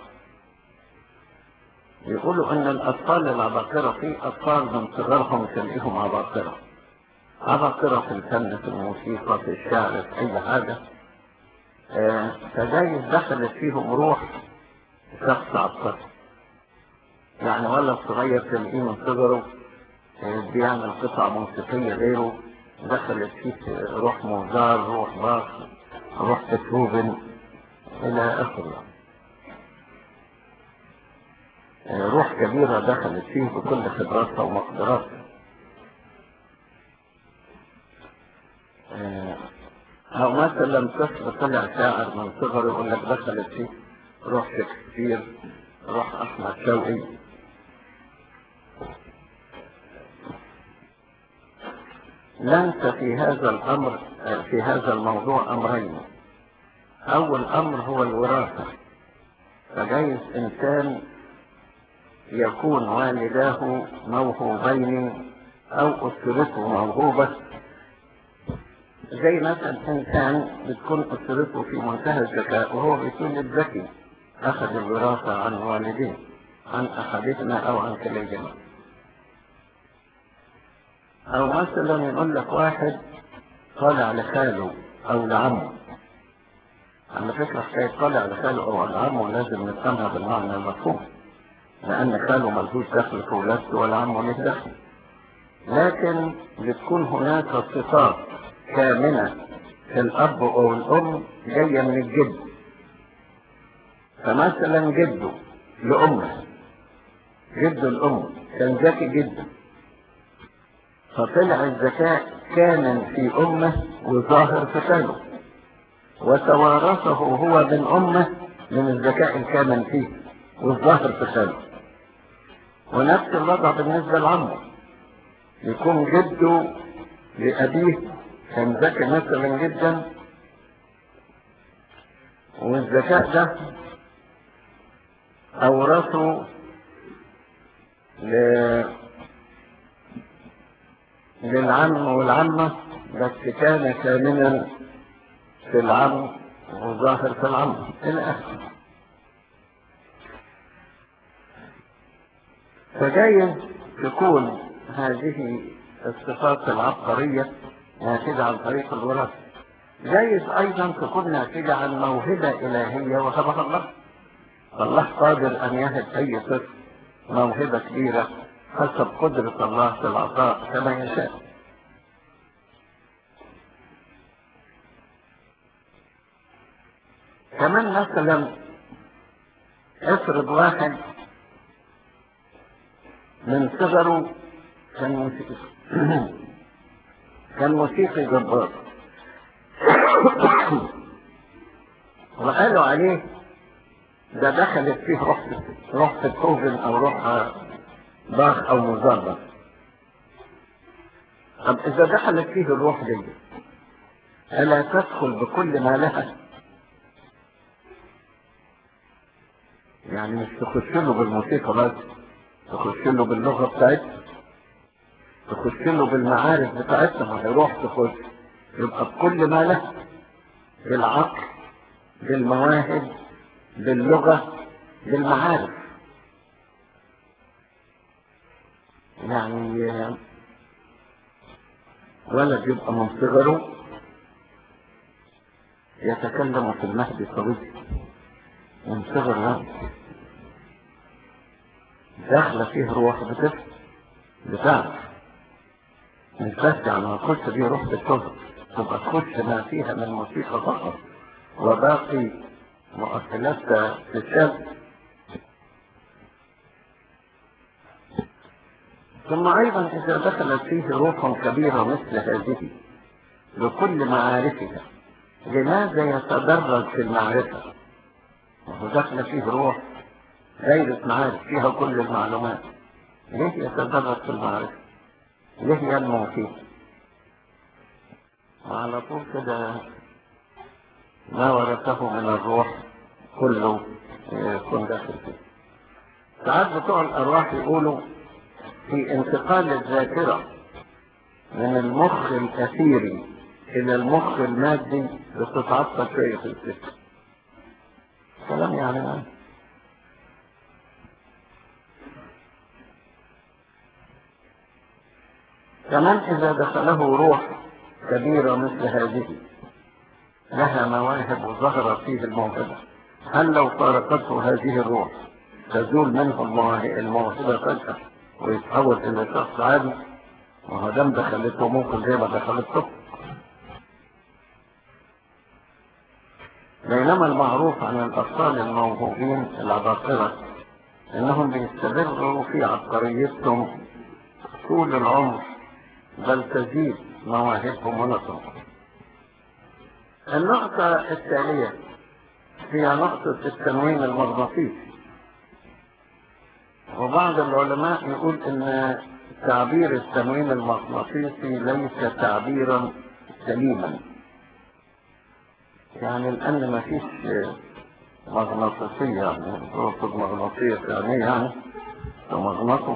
يقولوا أن الأطفال العباقرة في أطفال من صغرهم تلاقيهم عباقرة، عباقرة في الفن، في الموسيقى، في الشعر، في أي حاجة. فجايز دخلت فيهم روح شخص عبقري. يعني ولد صغير تلاقيه من صغره بيعمل قطع موسيقية غيره، دخلت فيه روح موزار، روح باخ، روح بيتهوفن إلى آخره. روح كبيرة دخلت فيه بكل خبراتها ومقدراتها. أو مثلا طفل طلع شاعر من صغره، يقول لك دخلت فيه روح شكسبير، روح أحمد شوقي. ننسى في هذا الأمر، في هذا الموضوع أمرين. أول أمر هو الوراثة. فجايز إنسان يكون والداه موهوبين أو أسرته موهوبة، زي مثلا إنسان بتكون أسرته في منتهى الذكاء وهو بيكون ذكي، أخذ الوراثة عن والديه، عن أحدهما أو عن كليهما. أو مثلا يقول لك واحد طالع لخاله أو لعمه. على فكرة حكاية طالع لخاله أو لعمه لازم نفهمها بالمعنى المفهوم، لأن خاله ملهوش دخل في ولادته ولا عمه له دخل. لكن بتكون هناك صفات كامنة في الأب أو الأم جاية من الجد. فمثلا جده لأمه، جده الأم كان ذكي جدا، فطلع الذكاء كامن في أمه وظاهر في خاله، وتوارثه هو من أمه من الذكاء الكامن فيه والظاهر في خاله. ونفس الوضع بالنسبة لعمه، يكون جده لأبيه كان ذكي مثلا جدا، والذكاء ده أورثه للعم والعمة، بس كان كامنا في العم وظاهر في العم إلى آخره. فجايز تكون هذه الصفات العبقرية ناتجة عن طريق الوراثة. جايز أيضا تكون ناتجة عن موهبة إلهية وهبها الله. الله قادر أن يهب أي طفل موهبة كبيرة حسب قدرة الله في العطاء كما يشاء. كمان مثلا افرض واحد من صغره كان موسيقي جبار وقالوا عليه ده دخلت فيه روح بيتهوفن او روح باخ او موزار. طب اذا دخلت فيه الروح دي الا تدخل بكل ما لها؟ يعني مش تخش له بالموسيقى بس، تخش له باللغة بتاعتها، تخش له بالمعارف بتاعتها. ما يروح تخش يبقى بكل ما له، بالعقل، بالمواهب، باللغة، بالمعارف. يعني ولد يبقى من صغره يتكلم في المهد صبي من صغر ولد، داخله فيه روح بتعرف، مش بس يعني القصه دي روح بتظهر، تبقى تخش ما فيها من موسيقى فقط وباقي مؤثرات في الشاب. ثم ايضا اذا دخلت فيه روح كبيره مثل هذه بكل معارفها، لماذا يتدرج في المعرفه؟ ودخل فيه روح دايرة معارف فيها كل المعلومات، ليه يتدرج في المعرفة؟ ليه ينمو فيه؟ وعلى طول كده ما ورثه من الروح كله يكون داخل فيه. ساعات بتوع الأرواح يقولوا في انتقال الذاكرة من المخ الأثيري إلى المخ المادي بتتعطل شوية في السكة. كلام يعني كمان إذا دخله روح كبيرة مثل هذه لها مواهب وظهرت فيه الموهبة، هل لو فارقته هذه الروح تزول منه الموهبة فجأة ويتحول إلى شخص عادي؟ وهو دام دخلته ممكن زي ما دخلته. بينما المعروف عن الأطفال الموهوبين العباقرة إنهم بيستمروا في عبقريتهم طول العمر، بل تزيد مواهبهم ونصرهم. النقطة التالية هي نقطة التنويم المغناطيسي. وبعض العلماء يقول ان تعبير التنويم المغناطيسي ليس تعبيرا سليما، يعني لان ما فيش مغناطيسية، يعني تقصد مغناطيس يعني مغناطه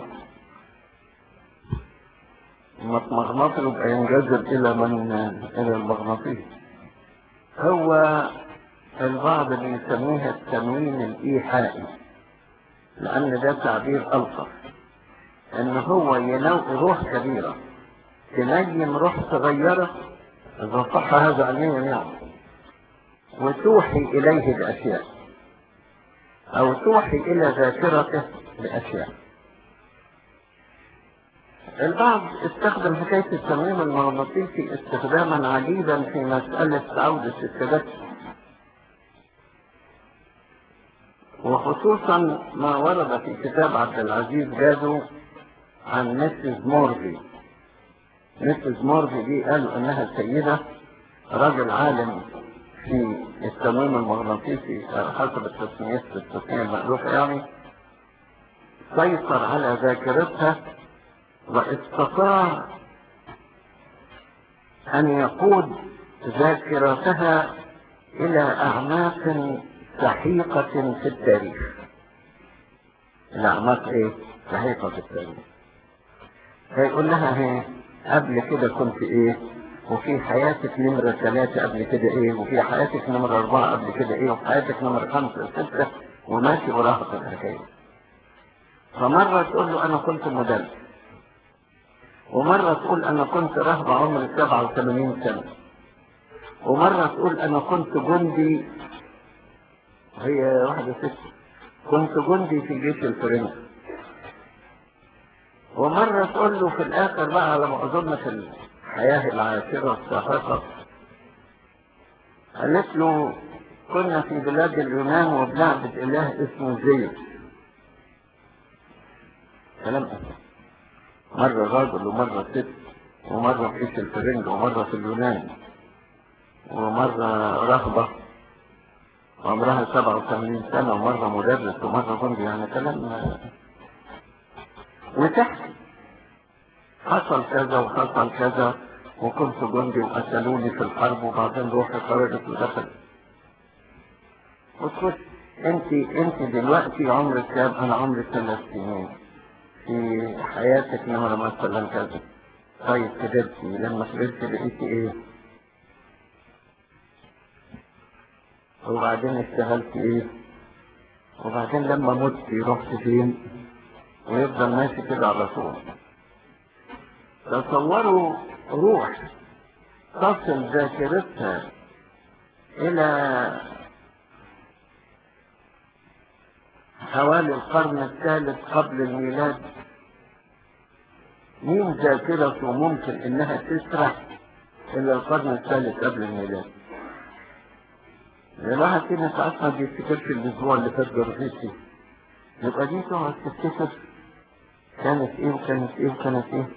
مغناطه يبقى ينجذب الى المغناطيس. هو البعض بيسميها التنويم الايحائي، لان ده تعبير الطف، ان هو ينوي روح كبيرة تنيم روح صغيرة اذا صح هذا علميا يعني، وتوحي اليه باشياء او توحي الى ذاكرته باشياء. البعض استخدم حكاية التنويم المغناطيسي استخداما عجيبا في مسألة عودة التذكر، وخصوصا ما ورد في كتاب عبد العزيز جازو عن مسز مورفي. مسز مورفي دي قالوا انها سيدة رجل عالم في التنويم المغناطيسي حسب التسمية المألوفة يعني، سيطر على ذاكرتها واستطاع ان يقود ذاكرتها الى اعماق سحيقة في التاريخ. الاعماق ايه؟ سحيقة في التاريخ. هيقول لها هي قبل كده كنت ايه، وفي حياتك نمرة 3 قبل كده ايه، وفي حياتك نمرة 4 قبل كده ايه، وفي حياتك نمرة 5 6 وماشي وراها في الحكاية. فمرة تقول له انا كنت مدرس، ومرة تقول انا كنت راهبة عمري 87 سنة، ومرة تقول انا كنت جندي، هي واحدة ست، كنت جندي في الجيش الفرنسي. ومرة تقول له في الاخر بقى على ما اظن في الحياة العاشرة الساحقة، قالت له كنا في بلاد اليونان وبنعبد اله اسمه زيوس. كلام أسف. مرة راجل ومرة ست، ومرة في جيش الفرنسي ومرة في اليونان، ومرة رهبة وعمرها 87 سنة، ومرة مدرس ومرة جندي، يعني كلام وتحكي حصل كذا وحصل كذا، وكنت جندي وقتلوني في الحرب وبعدين روحي خرجت ودخلت. وتخش انت دلوقتي عمرك كام؟ انا عمري 3 سنين. في حياتك نمرة مثلا كذا. طيب كبرتي، لما كبرتي بقيتي ايه؟ وبعدين اشتغلت ايه؟ وبعدين لما متي رحت فين؟ ويفضل ماشي كده على طول. تصوروا روح تصل ذاكرتها إلى حوالي القرن الثالث قبل الميلاد. مين ذاكرته ممكن إنها تسرح إلى القرن الثالث قبل الميلاد؟ الواحد فينا ساعات ما بيفتكرش الأسبوع اللي فات جرجيتي، يبقى دي تقعد تفتكر كانت إيه وكانت إيه وكانت إيه.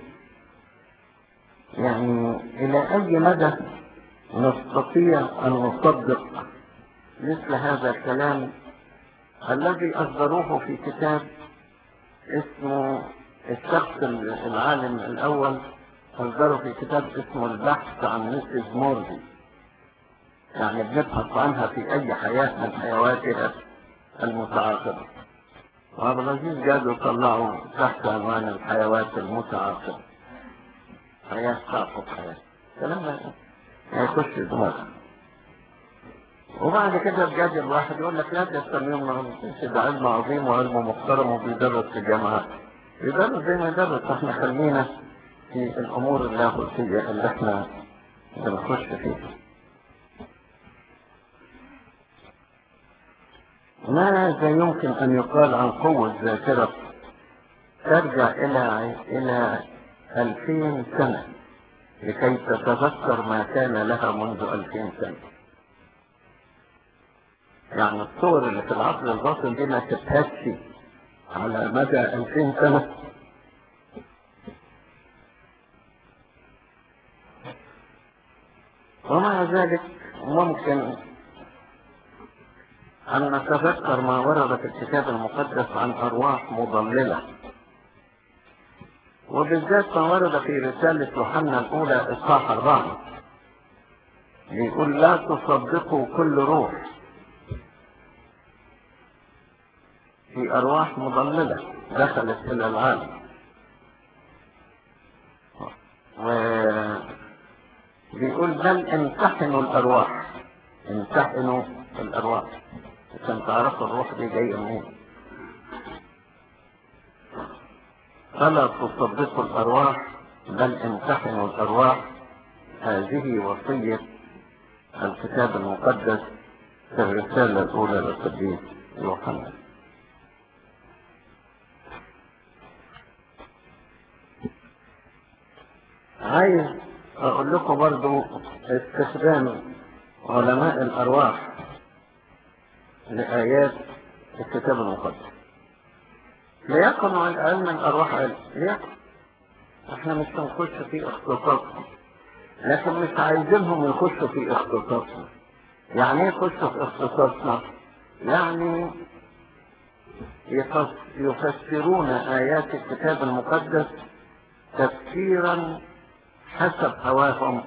يعني إلى أي مدى نستطيع أن نصدق مثل هذا الكلام الذي أصدروه في كتاب اسمه الشخص العالم الأول، أصدره في كتاب اسمه البحث عن مسز مورفي، يعني بنبحث عنها في أي حياة من حيواتها المتعاقبة. وعبد العزيز قالوا طلعوا تحت عنوان الحيوات المتعاقبة، حياة تعقب حياة، كلام ما يخش دماغك. وبعد كده بجد الواحد يقول لك لا تستمعون، ده علم عظيم وعلم محترم وبيدرس في الجامعات، يدرس زي ما يدرس. احنا خلينا في الامور اللاهوتية اللي احنا بنخش فيها. ماذا يمكن ان يقال عن قوة ذاكرة ترجع الى 2000 سنة لكي تتذكر ما كان لها منذ 2000 سنة؟ يعني الصور اللي في العصر الباطن دي ما تبهتش على مدى 2000 سنة. ومع ذلك ممكن أن نتذكر ما ورد في الكتاب المقدس عن أرواح مضللة، وبالذات ما ورد في رسالة يوحنا الأولى إصحاح 4، يقول لا تصدقوا كل روح، في أرواح مضللة دخلت إلى العالم. وبيقول بل امتحنوا الأرواح، امتحنوا الأرواح عشان تعرفوا الروح دي جاية منين. فلا تصدقوا الأرواح بل امتحنوا الأرواح، هذه وصية الكتاب المقدس في الرسالة الأولى للقديس يوحنا. عايز أقول لكم برضو استخدام علماء الأرواح لآيات الكتاب المقدس. ليكن علم الأرواح علم، ليكن احنا مش هنخش في اختصاصنا، لكن مش عايزينهم يخشوا في اختصاصنا. يعني ايه يخشوا في اختصاصنا؟ يعني يفسرون آيات الكتاب المقدس تفسيرا حسب هواهم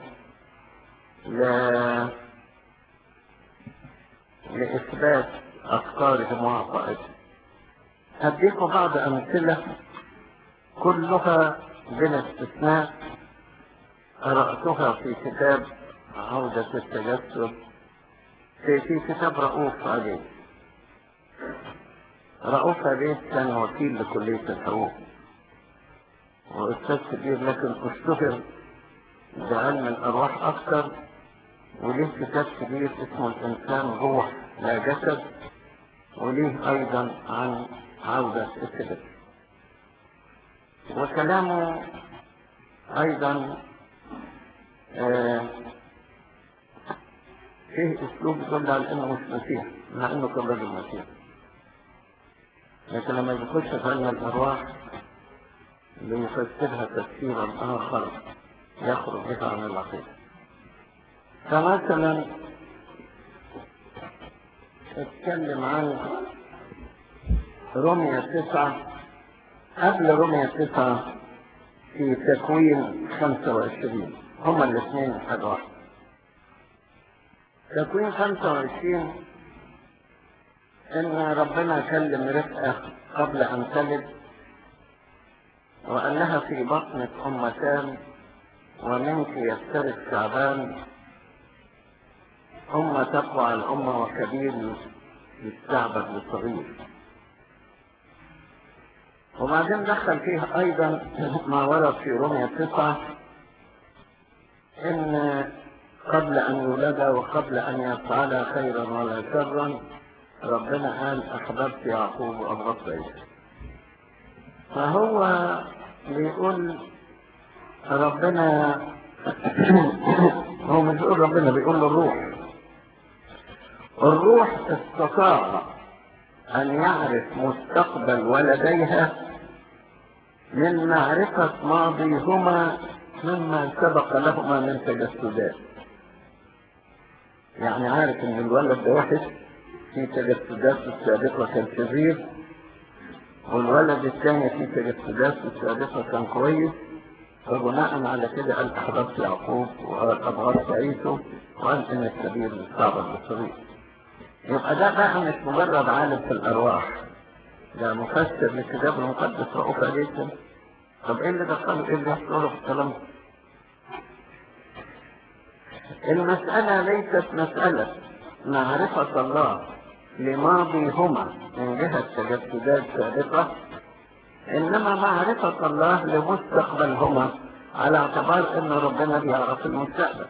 لإثبات أفكارهم وعقائدهم. هديكم بعض أمثلة كلها بلا استثناء قرأتها في كتاب عودة التجسد، في كتاب رؤوف عليه. رؤوف عليه كان وكيل لكلية الحقوق وأستاذ كبير، لكن اشتهر بعلم الأرواح أكثر، وليه كتاب كبير اسمه الإنسان روح لا جسد، وليه أيضا عن عودة التجسد. وكلامه أيضا فيه أسلوب يدل على أنه مش مسيح مع أنه كان رجل مسيح، لكن لما يخش في علم الأرواح ليفسرها تفسيرا آخر يخرج بها عن العقيدة. فمثلا اتكلم عن رمية 9، قبل رمية 9 في تكوين 25، هما الاثنين حاجة واحدة. تكوين 25 إن ربنا كلم رفقة قبل أن تلد وأنها في بطنك أمتان ومنك يفترق شعبان، أمة تقوى الأمة وكبير يستعبد للصغير. وبعدين دخل فيه أيضا ما ورد في رمية 9 إن قبل أن يولد وقبل أن يفعل خيرا ولا شرا ربنا قال أحببت يعقوب وأبغضت عيسى. فهو بيقول ربنا هو مش بيقول ربنا، بيقول الروح. الروح استطاع أن يعرف مستقبل ولديها من معرفة ماضيهما مما سبق لهما من تجسدات. يعني عارف ان الولد ده وحش في تجسدات السابقة كان شرير، والولد الثاني في تجسدات السابقة كان كويس، فبناء على كده قال أحببت يعقوب وأبغضت عيسى، وقال إن الكبير مستعبد بالصغير. يبقى ده بقى مش مجرد عالم في الأرواح، ده مفسر للكتاب المقدس رؤوف جدا. طب ايه اللي دخله، ايه اللي يحصله في الكلام ده؟ المسألة ليست مسألة معرفة الله لماضيهما من جهة تجسدات سابقة، إنما معرفة الله لمستقبلهما على اعتبار إن ربنا بيعرف المستقبل.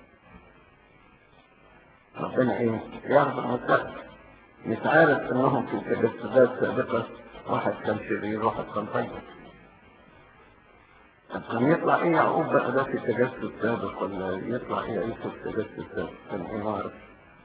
ربنا إيه؟ يعرف المستقبل. مش عارف إنهم في تجسدات سابقة واحد كان شرير واحد كان طيب. طب كان يطلع إيه يعقوب بقى ده في تجسد سابق، ولا يطلع إيه عيسى في تجسد سابق؟ كان إيه ما أعرف.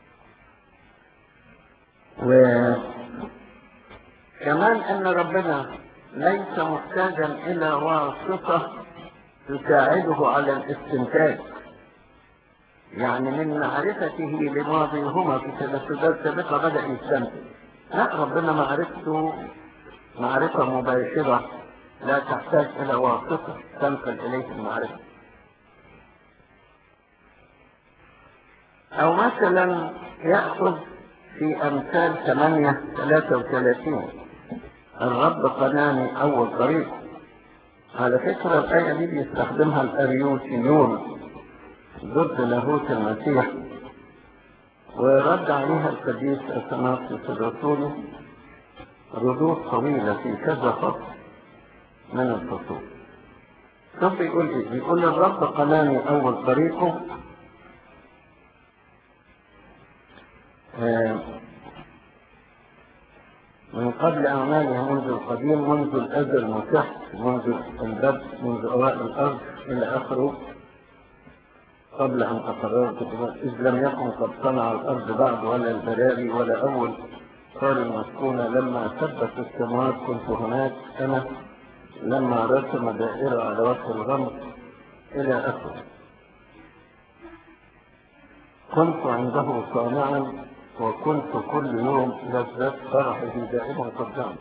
وكمان إن ربنا ليس محتاجا إلى واسطة تساعده على الاستنتاج. يعني من معرفته لماضيهما في تجسدات سابقة بدأ يستنتج. لا، ربنا معرفته معرفة مباشرة لا تحتاج إلى واسطة تنقل إليه المعرفة. أو مثلا يأخذ في أمثال 8:33 الرب قناني أول طريق. على فكرة الآية دي بيستخدمها الأريوسيون ضد لاهوت المسيح، ورد عليها القديس أثناسيوس الرسولي ردود طويلة في كذا فصل من الفصول. طب بيقول إيه؟ بيقول الرب قناني أول طريقه من قبل أعماله منذ القديم، منذ الأزل متحت، منذ البدء، منذ أوائل الأرض إلى آخره، قبل أن تقررت إذ لم يكن قد صنع الأرض بعد ولا البراري ولا أول صار المسكونة. لما ثبت السماوات كنت هناك أنا، لما رسم دائرة على وجه الغمر إلى آخره. كنت عنده صانعا وكنت كل يوم لذات فرحه دائما قدام.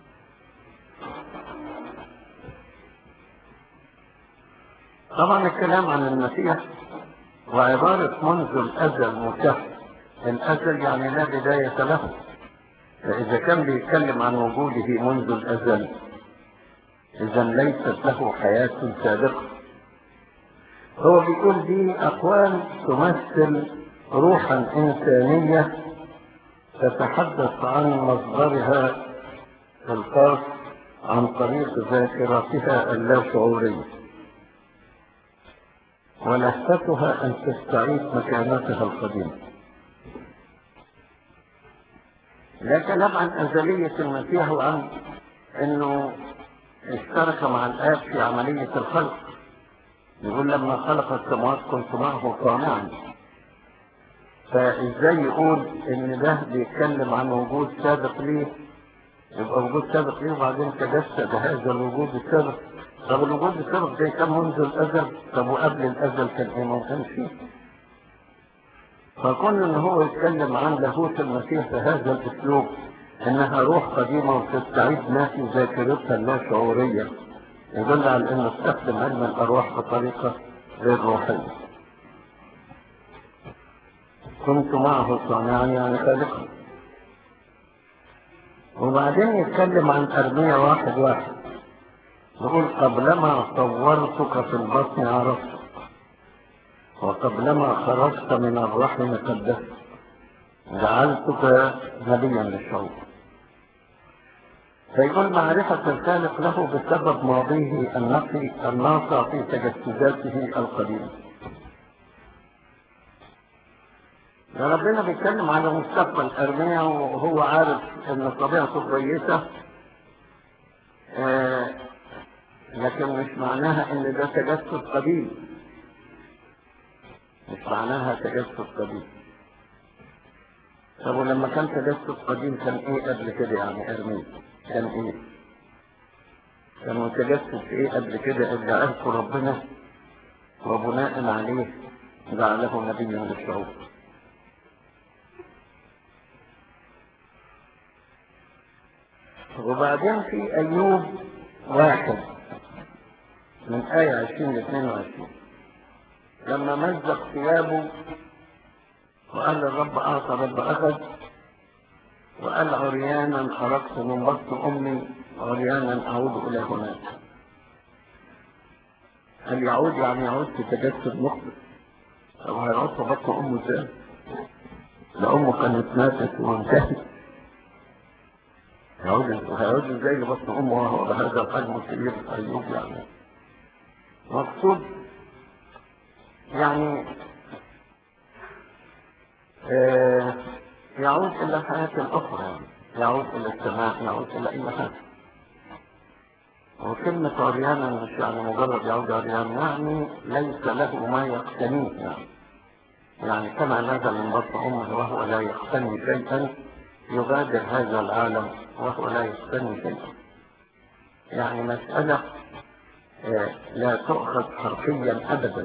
طبعا الكلام عن المسيح وعبارة منذ الأزل متحت، الأزل يعني لا بداية له، فإذا كان بيتكلم عن وجوده منذ الأزل إذا ليست له حياة سابقة. هو بيقول دي أقوال تمثل روحا إنسانية تتحدث عن مصدرها الخاص عن طريق ذاكرتها اللاشعورية، ولهفتها أن تستعيد مكانتها القديمة. لا كلام عن أزلية المسيح وعن أنه اشترك مع الآب في عملية الخلق. يقول لما خلق السماوات كنت معه صانعا، فإزاي يقول إن ده بيتكلم عن وجود سابق ليه؟ يبقى وجود سابق ليه وبعدين تجسد هذا الوجود السابق. طب الوجود السابق ده كان منذ الأزل، طب وقبل الأزل كان إيه؟ ما كانش فيه. فكون إن هو يتكلم عن لاهوت المسيح بهذا الأسلوب إنها روح قديمة وتستعيد ما في ذاكرتها اللاشعورية، يدل على إنه استخدم علم الأرواح بطريقة غير روحية. كنت معه صانعا يعني خالقا. وبعدين يتكلم عن أرمية 1:1 يقول قبلما صورتك في البطن عرفتك وقبلما خرجت من الرحم قدست جعلتك نبيا للشعوب. فيقول معرفة الخالق له بسبب ماضيه الناصع في تجسداته القديمة. ده ربنا بيتكلم على مستقبل أرميا وهو عارف ان طبيعته كويسة. لكن مش معناها ان ده تجسد قديم، مش معناها تجسد قديم. طب ولما كان تجسد قديم كان ايه قبل كده؟ يعني ارميا كان ايه؟ كان متجسد في ايه قبل كده اللي عرفه ربنا وبناء عليه جعله نبيا للشعوب؟ وبعدين في أيوب 1 من آية 20 ل 22 لما مزق ثيابه وقال الرب أعطى رب أخذ، وقال عريانا خرجت من بطن أمي عريانا أعود إلى هناك. هل يعود يعني يعود في تجسد مخلص؟ طب هيعود في بطن أمه ازاي؟ ده أمه كانت ماتت وانتهت. هيعود ازاي لبطن أمه وهو بهذا الحجم الكبير؟ أيوب يعني مقصود يعني يعود إلى الحياة الأخرى، يعني يعود إلى السماء، يعود إلى أي مكان. وكلمة عريانا مش يعني مجرد يعود عريان، يعني ليس له ما يقتنيه، يعني كما نزل من بطن أمه وهو لا يقتني شيئا يغادر هذا العالم وهو لا يقتني شيئا. يعني مسألة لا تؤخذ حرفيا أبدا.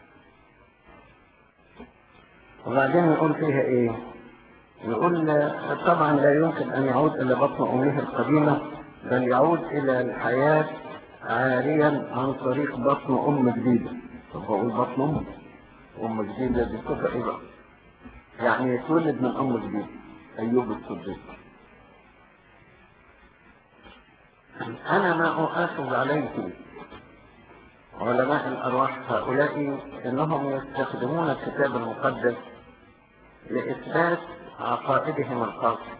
وبعدين يقول فيها إيه؟ يقول طبعا لا يمكن أن يعود إلى بطن أمه القديمة، بل يعود إلى الحياة عاريا عن طريق بطن أم جديدة. طب بقول بطن أم جديدة دي صفة إيه بقى؟ يعني يتولد من أم جديدة. أيوب الصديق. أنا ما أؤاخذ عليه علماء الأرواح هؤلاء إنهم يستخدمون الكتاب المقدس لإثبات عقائدهم الخاصة،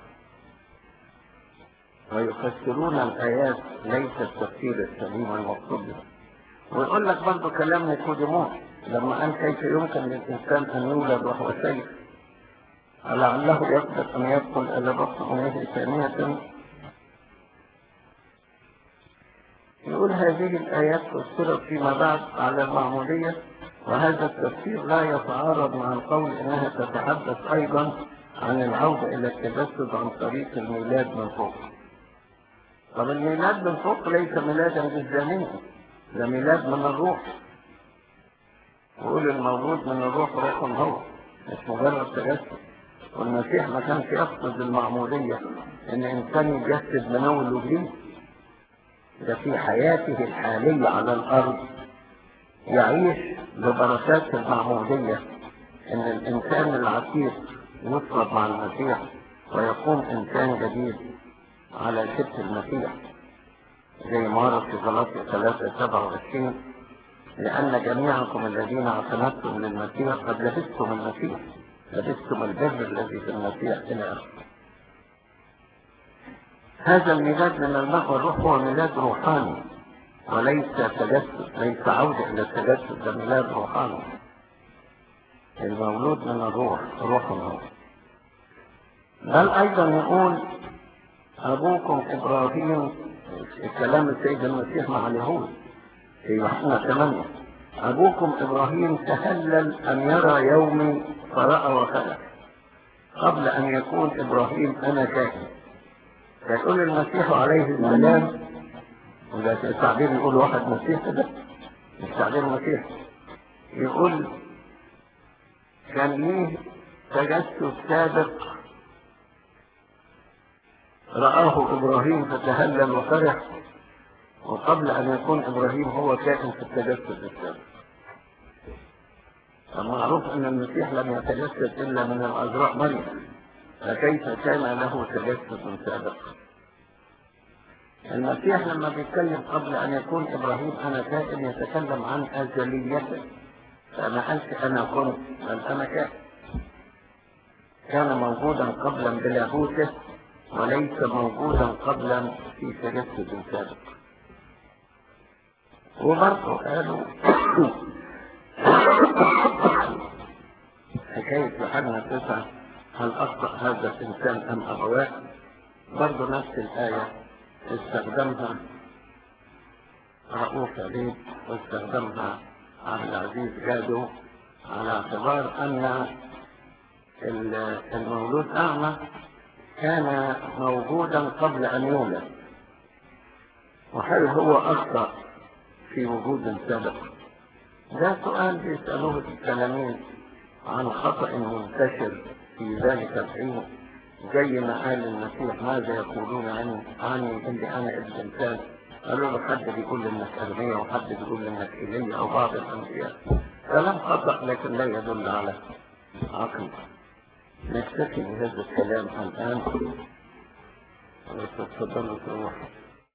ويفسرون الآيات ليس التفسير السليم المقصود به. ويقول لك برضه كلام نيقوديموس لما قال كيف يمكن للإنسان أن يولد وهو سيف، لعله يقدر أن يدخل إلى بطن أمه ثانية. يقول هذه الآيات فسرت فيما بعد على المعمودية، وهذا التفسير لا يتعارض مع القول إنها تتحدث أيضا عن العودة إلى التجسد عن طريق الميلاد من فوق. طب الميلاد من فوق ليس ميلادا جسدانيا، ده ميلاد من الروح. يقول المولود من الروح روح هو، مش مجرد تجسد. والمسيح ما كانش يقصد المعمودية إن إنسان يجسد من أول وجديد، ده في حياته الحالية على الأرض يعيش ببركات المعمودية، إن الإنسان العتيق يصلب مع المسيح ويكون إنسان جديد على شبه المسيح، زي ما ورد في غلاطية 3:27 لأن جميعكم الذين اعتمدتم للمسيح قد لبستم المسيح، لبستم البر الذي في المسيح إلى آخره. هذا الميلاد من الماء والروح هو ميلاد روحاني وليس تجسد، ليس عودة إلى التجسد، ده ميلاد روحاني. المولود من الروح روح هو. بل أيضا يقول أبوكم إبراهيم، كلام السيد المسيح مع اليهود في يوحنا 8، أبوكم إبراهيم تهلل أن يرى يومي فرأى وخلق قبل أن يكون إبراهيم أنا كائن. يقول المسيح عليه السلام، وده التعبير يقول واحد مسيح ده مش تعبير مسيح، يقول كان ليه تجسد سابق رآه إبراهيم فتهلل وفرح، وقبل أن يكون إبراهيم هو كائن في التجسد السابق. فمعروف أن المسيح لم يتجسد إلا من العذراء مريم، فكيف كان له تجسد سابق؟ المسيح لما بيتكلم قبل أن يكون إبراهيم أنا كائن يتكلم عن أزليته، فأنا قلت أنا كنت بل أنا كائن، كان موجودا قبلا بلاهوته وليس موجودا قبلا في تجسد سابق. وبرضه قالوا حكاية يوحنا 9 هل أخطأ هذا الإنسان أم أبواه؟ برضه نفس الآية استخدمها رؤوف عليه واستخدمها عبد العزيز جادو على اعتبار أن المولود أعمى كان موجودا قبل أن يولد، وهل هو أخطأ في وجود سابق؟ ده سؤال بيسألوه التلاميذ عن خطأ منتشر في ذلك الحين، زي ما قال المسيح ماذا يقولون عني إني أنا ابن إنسان؟ قالوا له حد بيقول إنك أرمية وحد بيقول إنك إيليا أو بعض الأنبياء. كلام خطأ لكن لا يدل على عقل. نكتفي بهذا الكلام الآن وتفضلوا تروحوا.